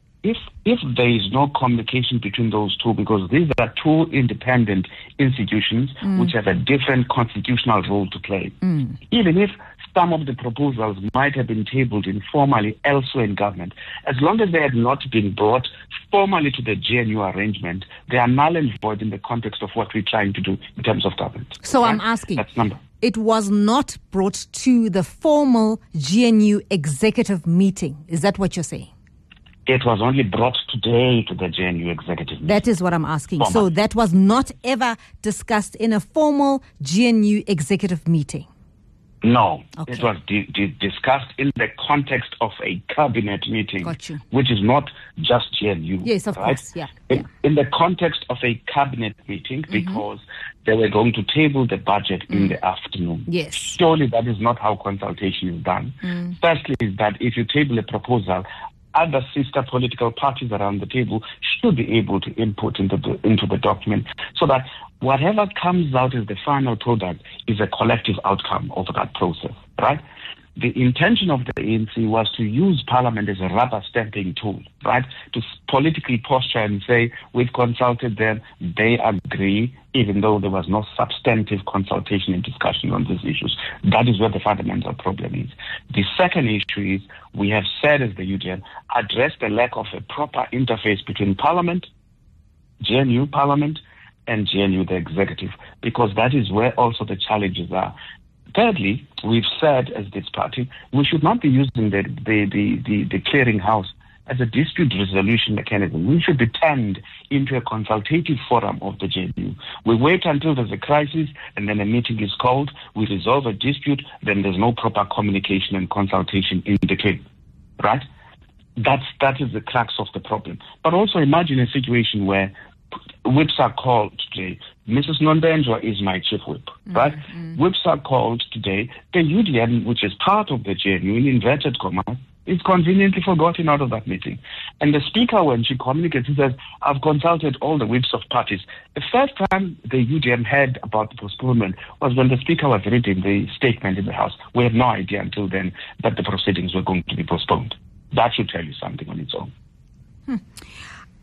If there is no communication between those two, because these are two independent institutions which have a different constitutional role to play, even if some of the proposals might have been tabled informally elsewhere in government, as long as they had not been brought formally to the GNU arrangement, they are null and void in the context of what we're trying to do in terms of government. So right? I'm asking, that's number. It was not brought to the formal GNU executive meeting. Is that what you're saying? It was only brought today to the GNU executive meeting. That is what I'm asking. So that was not ever discussed in a formal GNU executive meeting? No. Okay. It was discussed in the context of a cabinet meeting, which is not just GNU. Yes, of course. Yeah. In the context of a cabinet meeting, because they were going to table the budget in the afternoon. Yes. Surely that is not how consultation is done. Firstly, is that if you table a proposal, other sister political parties around the table should be able to input into the document, so that whatever comes out as the final product is a collective outcome of that process, right? The intention of the ANC was to use Parliament as a rubber stamping tool, right? To politically posture and say, we've consulted them, they agree, even though there was no substantive consultation and discussion on these issues. That is where the fundamental problem is. The second issue is, we have said as the UDM, address the lack of a proper interface between Parliament, GNU Parliament, and GNU the executive, because that is where also the challenges are. Thirdly, we've said as this party, we should not be using the clearinghouse as a dispute resolution mechanism. We should be turned into a consultative forum of the GNU. We wait until there's a crisis and then a meeting is called, we resolve a dispute, then there's no proper communication and consultation in between, right? That is the crux of the problem. But also imagine a situation where whips are called today. Mrs. Nondenjwa is my chief whip, right? Whips are called today. The UDM, which is part of the GNU, in inverted commas, is conveniently forgotten out of that meeting. And the speaker, when she communicates, she says, I've consulted all the whips of parties. The first time the UDM heard about the postponement was when the speaker was reading the statement in the House. We had no idea until then that the proceedings were going to be postponed. That should tell you something on its own.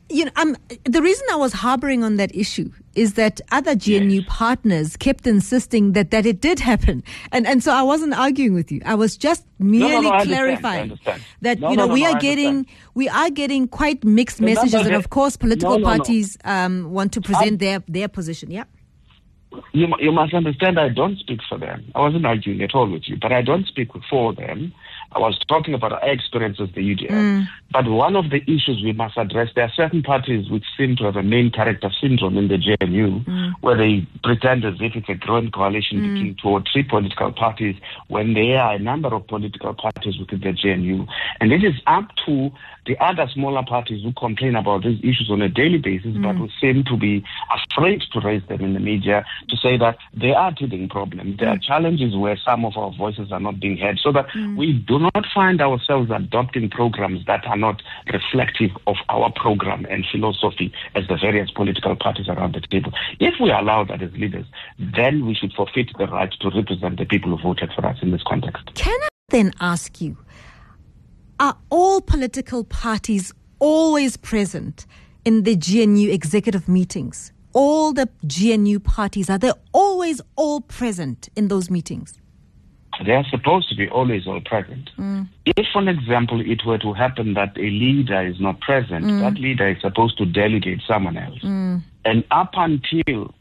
The reason I was harboring on that issue is that other GNU partners kept insisting that it did happen. And so I wasn't arguing with you. I was just merely clarifying that, we are getting quite mixed messages. And of course, political parties want to present their position. Yeah. You must understand, I don't speak for them. I wasn't arguing at all with you, but I don't speak for them. I was talking about our experience as the UDM. But one of the issues we must address, there are certain parties which seem to have a main character syndrome in the GNU, where they pretend as if it's a growing coalition between 2 or 3 political parties, when there are a number of political parties within the GNU. And it is up to the other smaller parties who complain about these issues on a daily basis, but who seem to be afraid to raise them in the media, to say that there are teething problems. There are challenges where some of our voices are not being heard, so that we do not find ourselves adopting programs that are not reflective of our program and philosophy as the various political parties around the table. If we allow that as leaders, then we should forfeit the right to represent the people who voted for us in this context. Can I then ask you, are all political parties always present in the GNU executive meetings? All the GNU parties, are they always all present in those meetings? They are supposed to be always all present. If, for example, it were to happen that a leader is not present, that leader is supposed to delegate someone else. And up until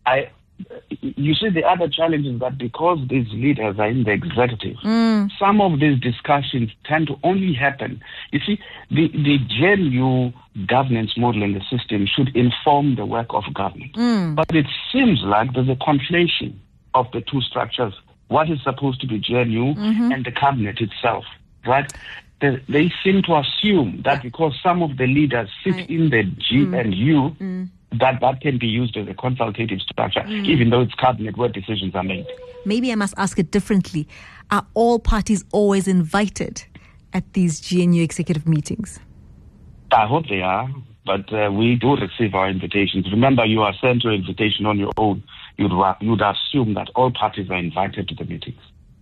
you see, the other challenge is that because these leaders are in the executive, some of these discussions tend to only happen. You see, the GNU governance model and the system should inform the work of government. But it seems like there's a conflation of the two structures, what is supposed to be GNU and the cabinet itself, right? They seem to assume that because some of the leaders sit in the GNU, that can be used as a consultative structure, even though it's cabinet where decisions are made. Maybe I must ask it differently. Are all parties always invited at these GNU executive meetings? I hope they are, but we do receive our invitations. Remember, you are sent your invitation on your own. You'd assume that all parties are invited to the meetings.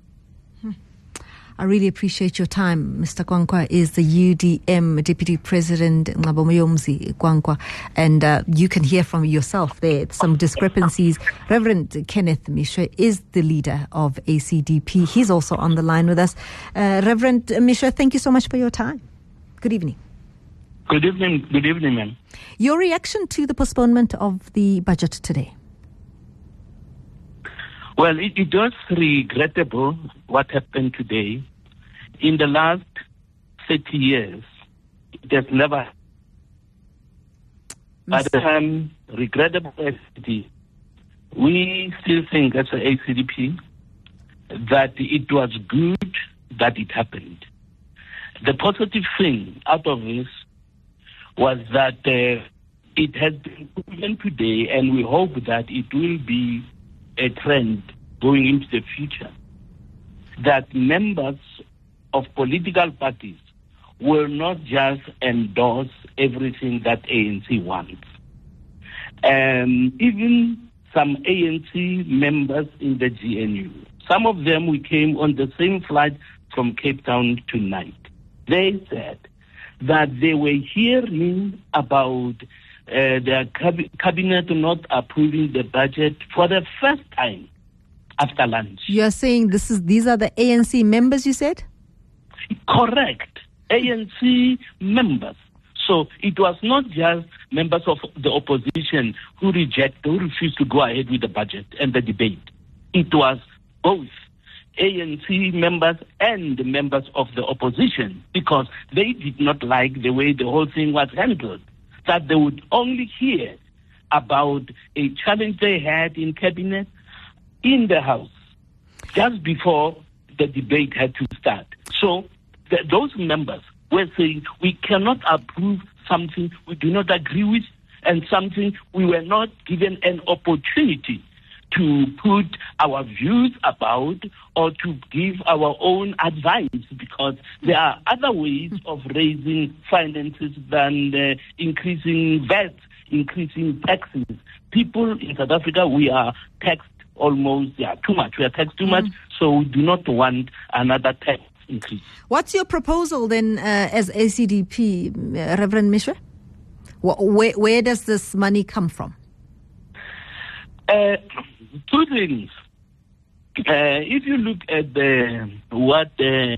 I really appreciate your time. Mr. Kwankwa is the UDM Deputy President, Ngabomoyomzi Kwankwa, and you can hear from yourself there some discrepancies. Reverend Kenneth Mishwe is the leader of ACDP. He's also on the line with us. Reverend Mishwe, thank you so much for your time. Good evening. Good evening, ma'am. Your reaction to the postponement of the budget today? Well, it was regrettable what happened today. In the last 30 years, it has never, by the time, regrettable as it is. We still think as an ACDP that it was good that it happened. The positive thing out of this was that it has been proven today, and we hope that it will be a trend going into the future, that members of political parties will not just endorse everything that ANC wants. Even some ANC members in the GNU, some of them we came on the same flight from Cape Town tonight. They said that they were hearing about their cabinet not approving the budget for the first time after lunch. You're saying these are the ANC members, you said? Correct. ANC members. So it was not just members of the opposition who refused to go ahead with the budget and the debate. It was both ANC members and the members of the opposition, because they did not like the way the whole thing was handled, that they would only hear about a challenge they had in cabinet, in the House, just before the debate had to start. So those members were saying, we cannot approve something we do not agree with, and something we were not given an opportunity to put our views about or to give our own advice, because there are other ways of raising finances than increasing VAT, increasing taxes. People in South Africa, we are taxed almost too much. We are taxed too much, so we do not want another tax increase. What's your proposal then as ACDP, Reverend Mishwe? Where does this money come from? Two things. If you look at what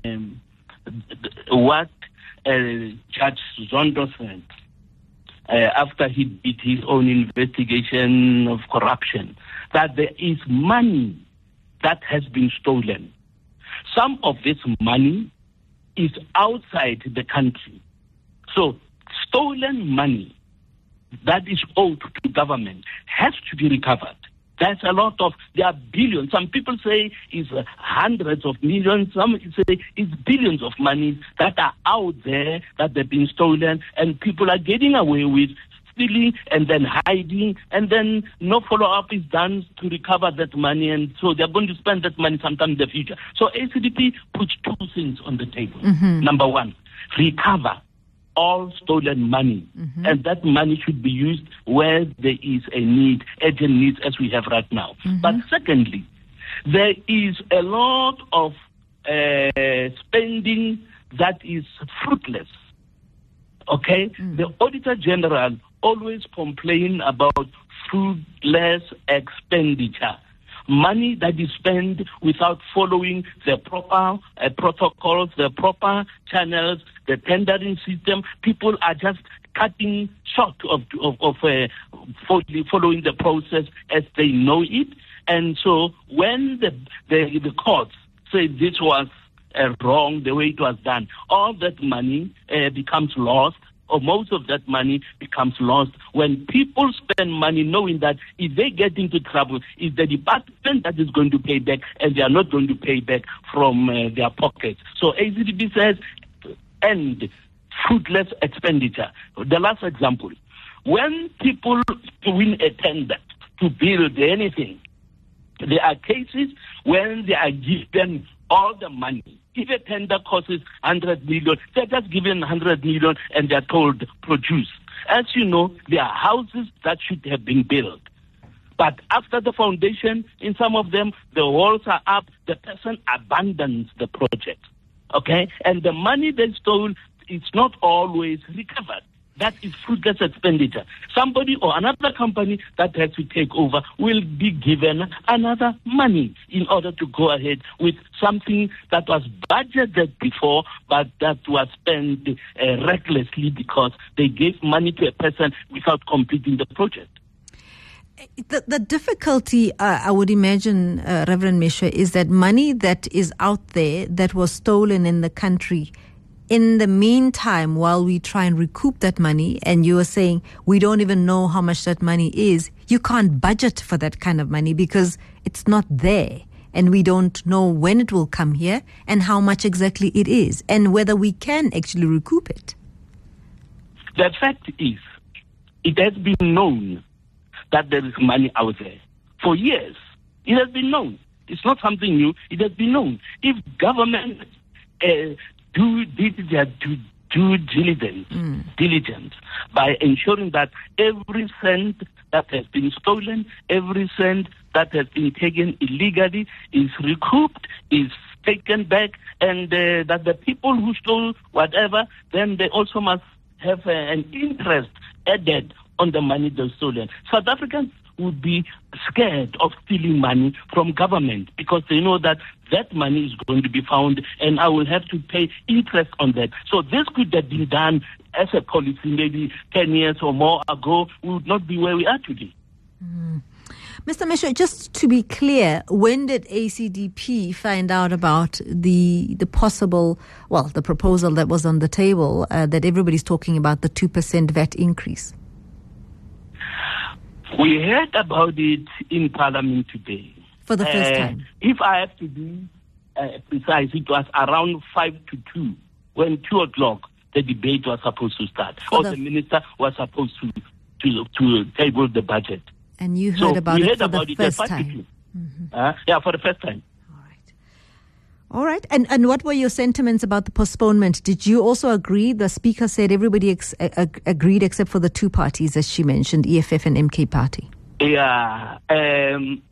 Judge Zondo said after he did his own investigation of corruption, that there is money that has been stolen. Some of this money is outside the country. So stolen money that is owed to government has to be recovered. There's a lot of, there are billions. Some people say it's hundreds of millions. Some say it's billions of money that are out there that have been stolen, and people are getting away with stealing and then hiding, and then no follow-up is done to recover that money, and so they're going to spend that money sometime in the future. So ACDP puts two things on the table. Number one, recover all stolen money, and that money should be used where there is a need, urgent needs as we have right now. But secondly, there is a lot of spending that is fruitless. Okay? The Auditor General always complain about fruitless expenditure. Money that is spent without following the proper protocols, the proper channels, the tendering system. People are just cutting short of following the process as they know it. And so when the courts say this was wrong, the way it was done, all that money becomes lost, or most of that money becomes lost when people spend money knowing that if they get into trouble, it's the department that is going to pay back, and they are not going to pay back from their pockets. So ACDP says end fruitless expenditure. The last example, when people win a tender to build anything, there are cases when they are given all the money. If a tender costs 100 million, they're just given 100 million and they're told produce. As you know, there are houses that should have been built. But after the foundation, in some of them, the walls are up, the person abandons the project. Okay? And the money they stole is not always recovered. That is fruitless expenditure. Somebody or another company that has to take over will be given another money in order to go ahead with something that was budgeted before, but that was spent recklessly because they gave money to a person without completing the project. The difficulty, I would imagine, Reverend Meshoe, is that money that is out there that was stolen in the country, in the meantime, while we try and recoup that money, and you are saying we don't even know how much that money is, you can't budget for that kind of money because it's not there. And we don't know when it will come here and how much exactly it is and whether we can actually recoup it. The fact is, it has been known that there is money out there. For years, it has been known. It's not something new. It has been known. If government did their due diligence by ensuring that every cent that has been stolen, every cent that has been taken illegally is recouped, is taken back, and that the people who stole whatever, then they also must have an interest added on the money they've stolen. South Africans would be scared of stealing money from government because they know that that money is going to be found and I will have to pay interest on that. So this could have been done as a policy maybe 10 years or more ago. We would not be where we are today. Mr. Meshoe, just to be clear, when did ACDP find out about the possible, the proposal that was on the table that everybody's talking about, the 2% VAT increase? We heard about it in Parliament today. For the first time? If I have to be precise, it was around 5 to 2, when 2 o'clock the debate was supposed to start. The minister was supposed to table the budget. And you heard about it for the first time? For the first time. All right. And what were your sentiments about the postponement? Did you also agree? The Speaker said everybody agreed except for the two parties, as she mentioned, EFF and MK Party. Yeah.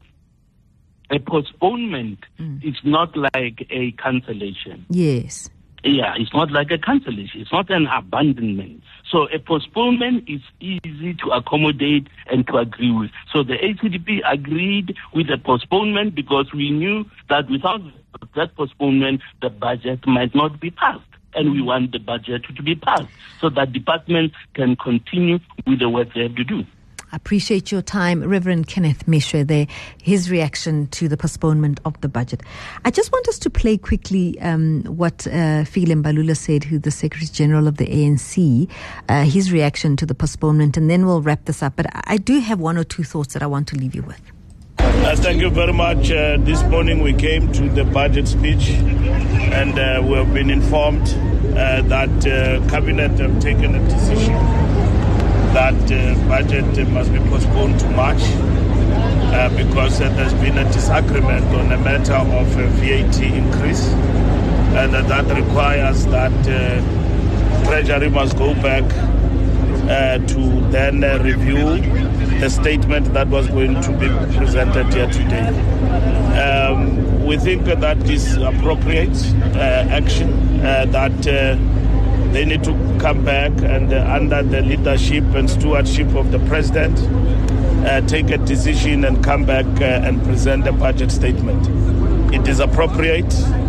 A postponement is not like a cancellation. Yes. Yeah, it's not like a cancellation. It's not an abandonment. So a postponement is easy to accommodate and to agree with. So the ACDP agreed with the postponement because we knew that without that postponement, the budget might not be passed. And we want the budget to be passed so that departments can continue with the work they have to do. I appreciate your time, Reverend Kenneth Meshoe there, his reaction to the postponement of the budget. I just want us to play quickly what Fikile Mbalula said, who's the Secretary General of the ANC, his reaction to the postponement, and then we'll wrap this up. But I do have one or two thoughts that I want to leave you with. Thank you very much. This morning we came to the budget speech and we have been informed that Cabinet have taken a decision that budget must be postponed to March because there's been a disagreement on a matter of VAT increase, and that requires that Treasury must go back to then review the statement that was going to be presented here today. We think that is appropriate action, that they need to come back and under the leadership and stewardship of the president, take a decision and come back and present a budget statement. It is appropriate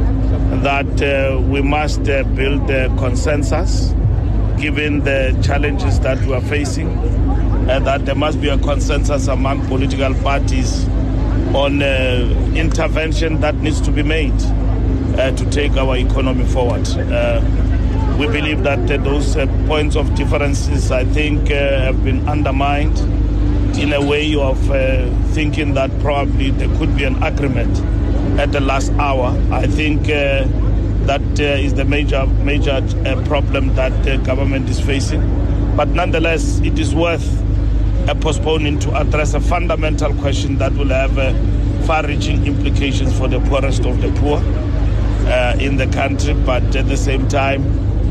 that we must build a consensus given the challenges that we are facing, that there must be a consensus among political parties on intervention that needs to be made to take our economy forward. We believe that those points of differences, I think, have been undermined in a way of thinking that probably there could be an agreement at the last hour. I think that is the major problem that the government is facing. But nonetheless, it is worth postponing to address a fundamental question that will have far-reaching implications for the poorest of the poor in the country, but at the same time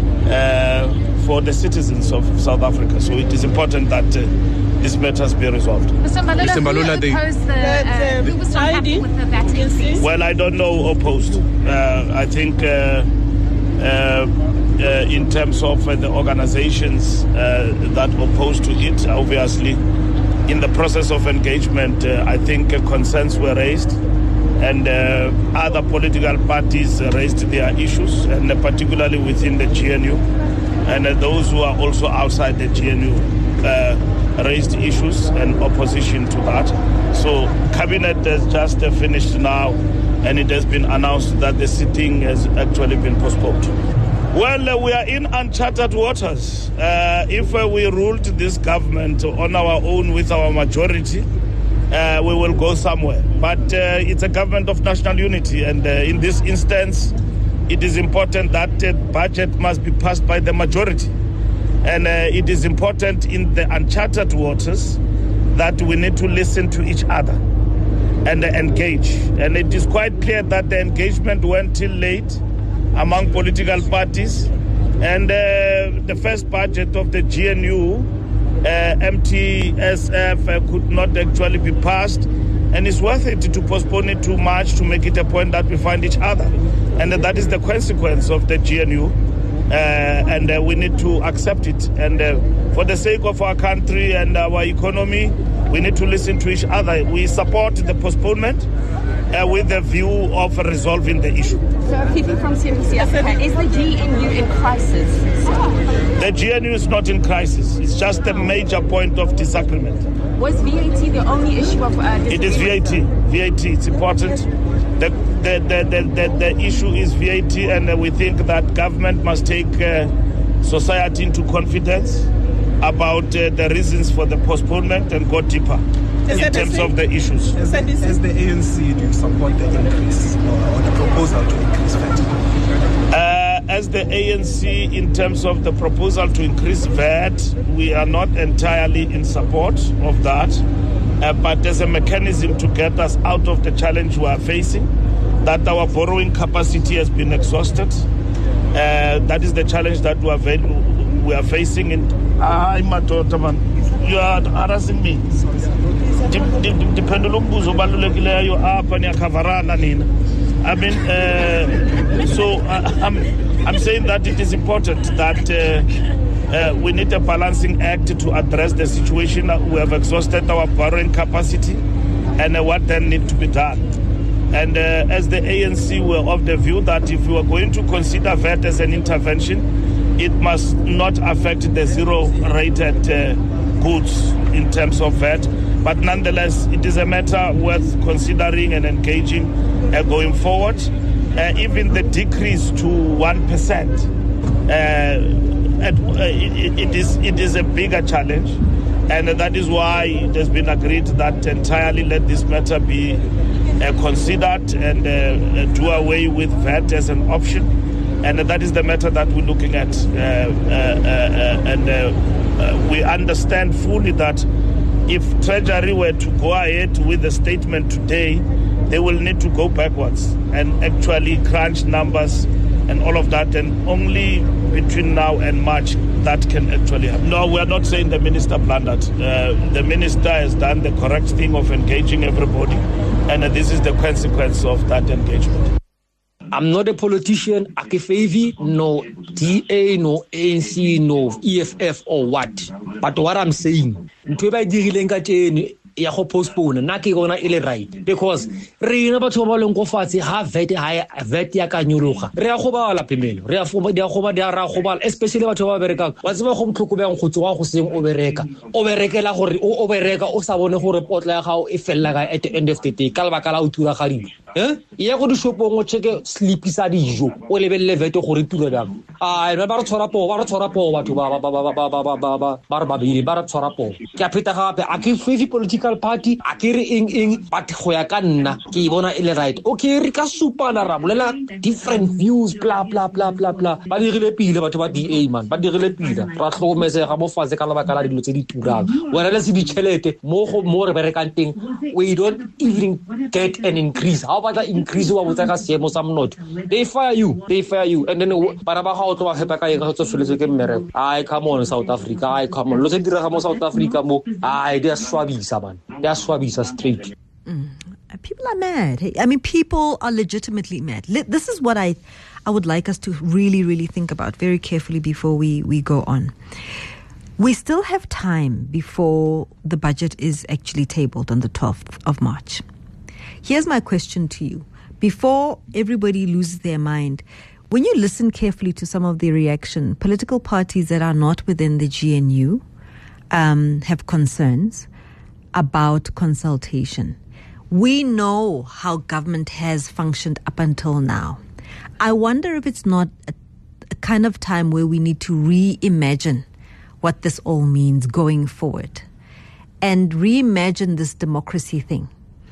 for the citizens of South Africa. So it is important that this matters be resolved. Mr. Mbalula, who was not happy with the VAT increase? Well, I don't know opposed. I think in terms of the organizations that opposed to it, obviously, in the process of engagement, I think concerns were raised, and other political parties raised their issues, and particularly within the GNU, and those who are also outside the GNU raised issues and opposition to that. So Cabinet has just finished now, and it has been announced that the sitting has actually been postponed. Well, we are in uncharted waters. If we ruled this government on our own with our majority, we will go somewhere. But it's a government of national unity, and in this instance, it is important that the budget must be passed by the majority. And it is important in the uncharted waters that we need to listen to each other and engage. And it is quite clear that the engagement went till late among political parties. And the first budget of the GNU, MTSF, could not actually be passed. And it's worth it to postpone it to March to make it a point that we find each other. And that is the consequence of the GNU. And we need to accept it. And for the sake of our country and our economy, we need to listen to each other. We support the postponement with the view of resolving the issue. So, people from CNBC Africa, is the GNU in crisis? The GNU is not in crisis. It's just a major point of disagreement. Was VAT the only issue of disagreement? It is VAT. VAT, it's important. The issue is VAT, and we think that government must take society into confidence about the reasons for the postponement and go deeper in terms of the issues. As the ANC, do you support the increase or the proposal to increase VAT? As the ANC, in terms of the proposal to increase VAT, we are not entirely in support of that, but there's a mechanism to get us out of the challenge we are facing, that our borrowing capacity has been exhausted. That is the challenge that we are facing. You are harassing me. I mean, I'm saying that it is important that we need a balancing act to address the situation. We have exhausted our borrowing capacity, and what then needs to be done. And as the ANC, we're of the view that if we are going to consider VAT as an intervention, it must not affect the zero-rated goods in terms of VAT. But nonetheless, it is a matter worth considering and engaging going forward. Even the decrease to 1%, it is a bigger challenge. And that is why it has been agreed that entirely let this matter be considered and do away with VAT as an option. And that is the matter that we're looking at. We understand fully that if Treasury were to go ahead with the statement today, they will need to go backwards and actually crunch numbers and all of that. And only between now and March that can actually happen. No, we are not saying the minister blundered. The minister has done the correct thing of engaging everybody. And this is the consequence of that engagement. I'm not a politician, Akifevi, no DA, no ANC, no EFF or what. But what I'm saying, ya go postpone na ke gona ile right because re na batho ba leng go fatshe ha vet ya ka nyologa re ya go bala pemelo re ya foba dia go ba dia ra go bala especially batho ba bereka wa tseba go mtlhoko beng go tsoga go seng o berekela gore o bereka o sa bone gore potla ya gago e fella ka at the end of the day ka lebaka la o tura ga di ya go di shopong o cheke sleep sa dijo o lebelle vet gore tura dang ba re tshwara po batho ba re babili ba re tshwara po ke a pheta gape a ke fifi political party a ke re eng but go ya ka nna ke bona ile right okay re ka supana ra bolela different views blah blah blah blah blah ba dirile pile batho ba DA man ba dirile pile ra tlhokometsega mo faze ka lebaka la dilo tse di turang wena le se di chelete mo re berekang teng we don't even get an increase how about the increase wa botsa ka seemo sa mnotho they fire you and then bana ba ga o tlo ba hepa ka eng ga tsofeletse ke mmereko ai come on South Africa ai come on lo se dira ga mo South Africa mo ai they are swabisa man they are swabisa straight. People are mad. I mean, people are legitimately mad. This is what I would like us to really, really think about very carefully before we go on. We still have time before the budget is actually tabled on the 12th of March. Here's my question to you. Before everybody loses their mind, when you listen carefully to some of the reaction, political parties that are not within the GNU have concerns about consultation. We know how government has functioned up until now. I wonder if it's not a kind of time where we need to reimagine what this all means going forward and reimagine this democracy thing.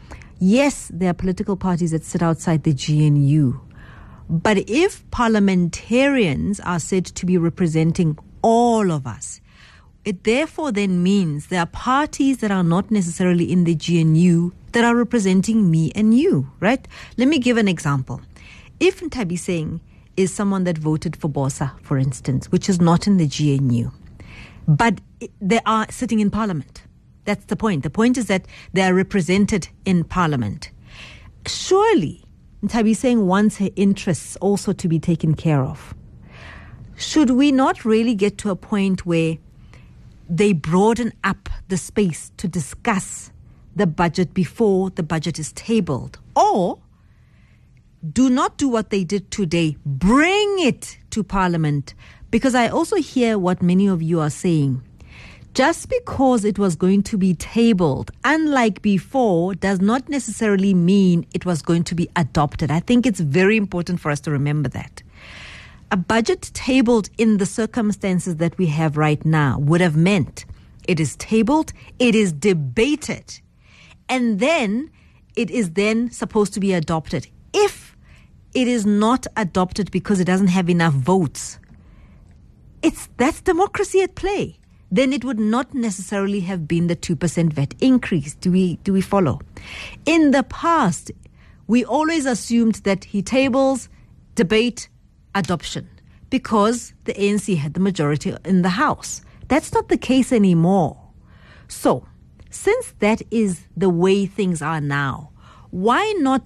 Yes, there are political parties that sit outside the GNU, but if parliamentarians are said to be representing all of us, it therefore then means there are parties that are not necessarily in the GNU that are representing me and you, right? Let me give an example. If Nthabi Singh is someone that voted for BOSA, for instance, which is not in the GNU, but they are sitting in parliament. That's the point. The point is that they are represented in parliament. Surely, Nthabi Singh wants her interests also to be taken care of. Should we not really get to a point where they broaden up the space to discuss the budget before the budget is tabled? Or do not do what they did today. Bring it to Parliament. Because I also hear what many of you are saying. Just because it was going to be tabled, unlike before, does not necessarily mean it was going to be adopted. I think it's very important for us to remember that. A budget tabled in the circumstances that we have right now would have meant it is tabled, it is debated, and then it is then supposed to be adopted. If it is not adopted because it doesn't have enough votes, that's democracy at play. Then it would not necessarily have been the 2% VAT increase. Do we follow? In the past, we always assumed that he tables, debate, adoption, because the ANC had the majority in the House. That's not the case anymore. So, since that is the way things are now, why not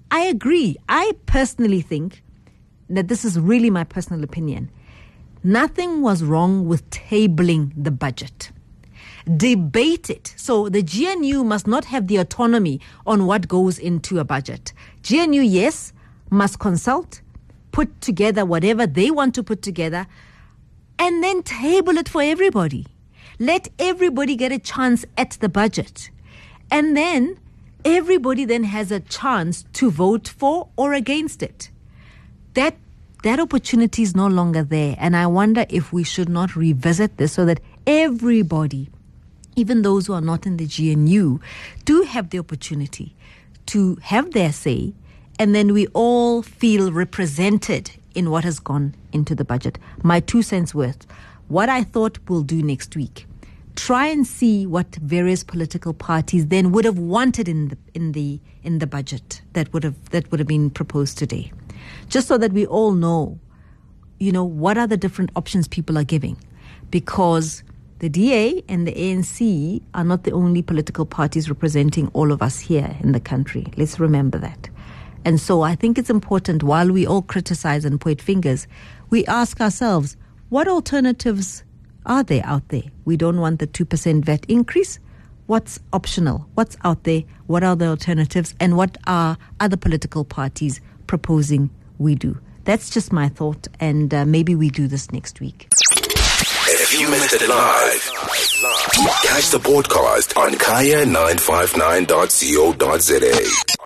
I agree. I personally think that this is really my personal opinion. Nothing was wrong with tabling the budget. Debate it. So the GNU must not have the autonomy on what goes into a budget. GNU, yes, must consult, put together whatever they want to put together, and then table it for everybody. Let everybody get a chance at the budget. And then everybody then has a chance to vote for or against it. That opportunity is no longer there. And I wonder if we should not revisit this so that everybody, even those who are not in the GNU, do have the opportunity to have their say, and then we all feel represented in what has gone into the budget. My 2 cents worth. What I thought we'll do next week, try and see what various political parties then would have wanted in the budget that would have been proposed today, just so that we all know, what are the different options people are giving, because the DA and the ANC are not the only political parties representing all of us here in the country. Let's remember that. And so I think it's important, while we all criticize and point fingers, we ask ourselves, what alternatives are there out there? We don't want the 2% VAT increase. What's optional? What's out there? What are the alternatives? And what are other political parties proposing we do? That's just my thought, and maybe we do this next week. If you missed it live, catch the podcast on kaya959.co.za.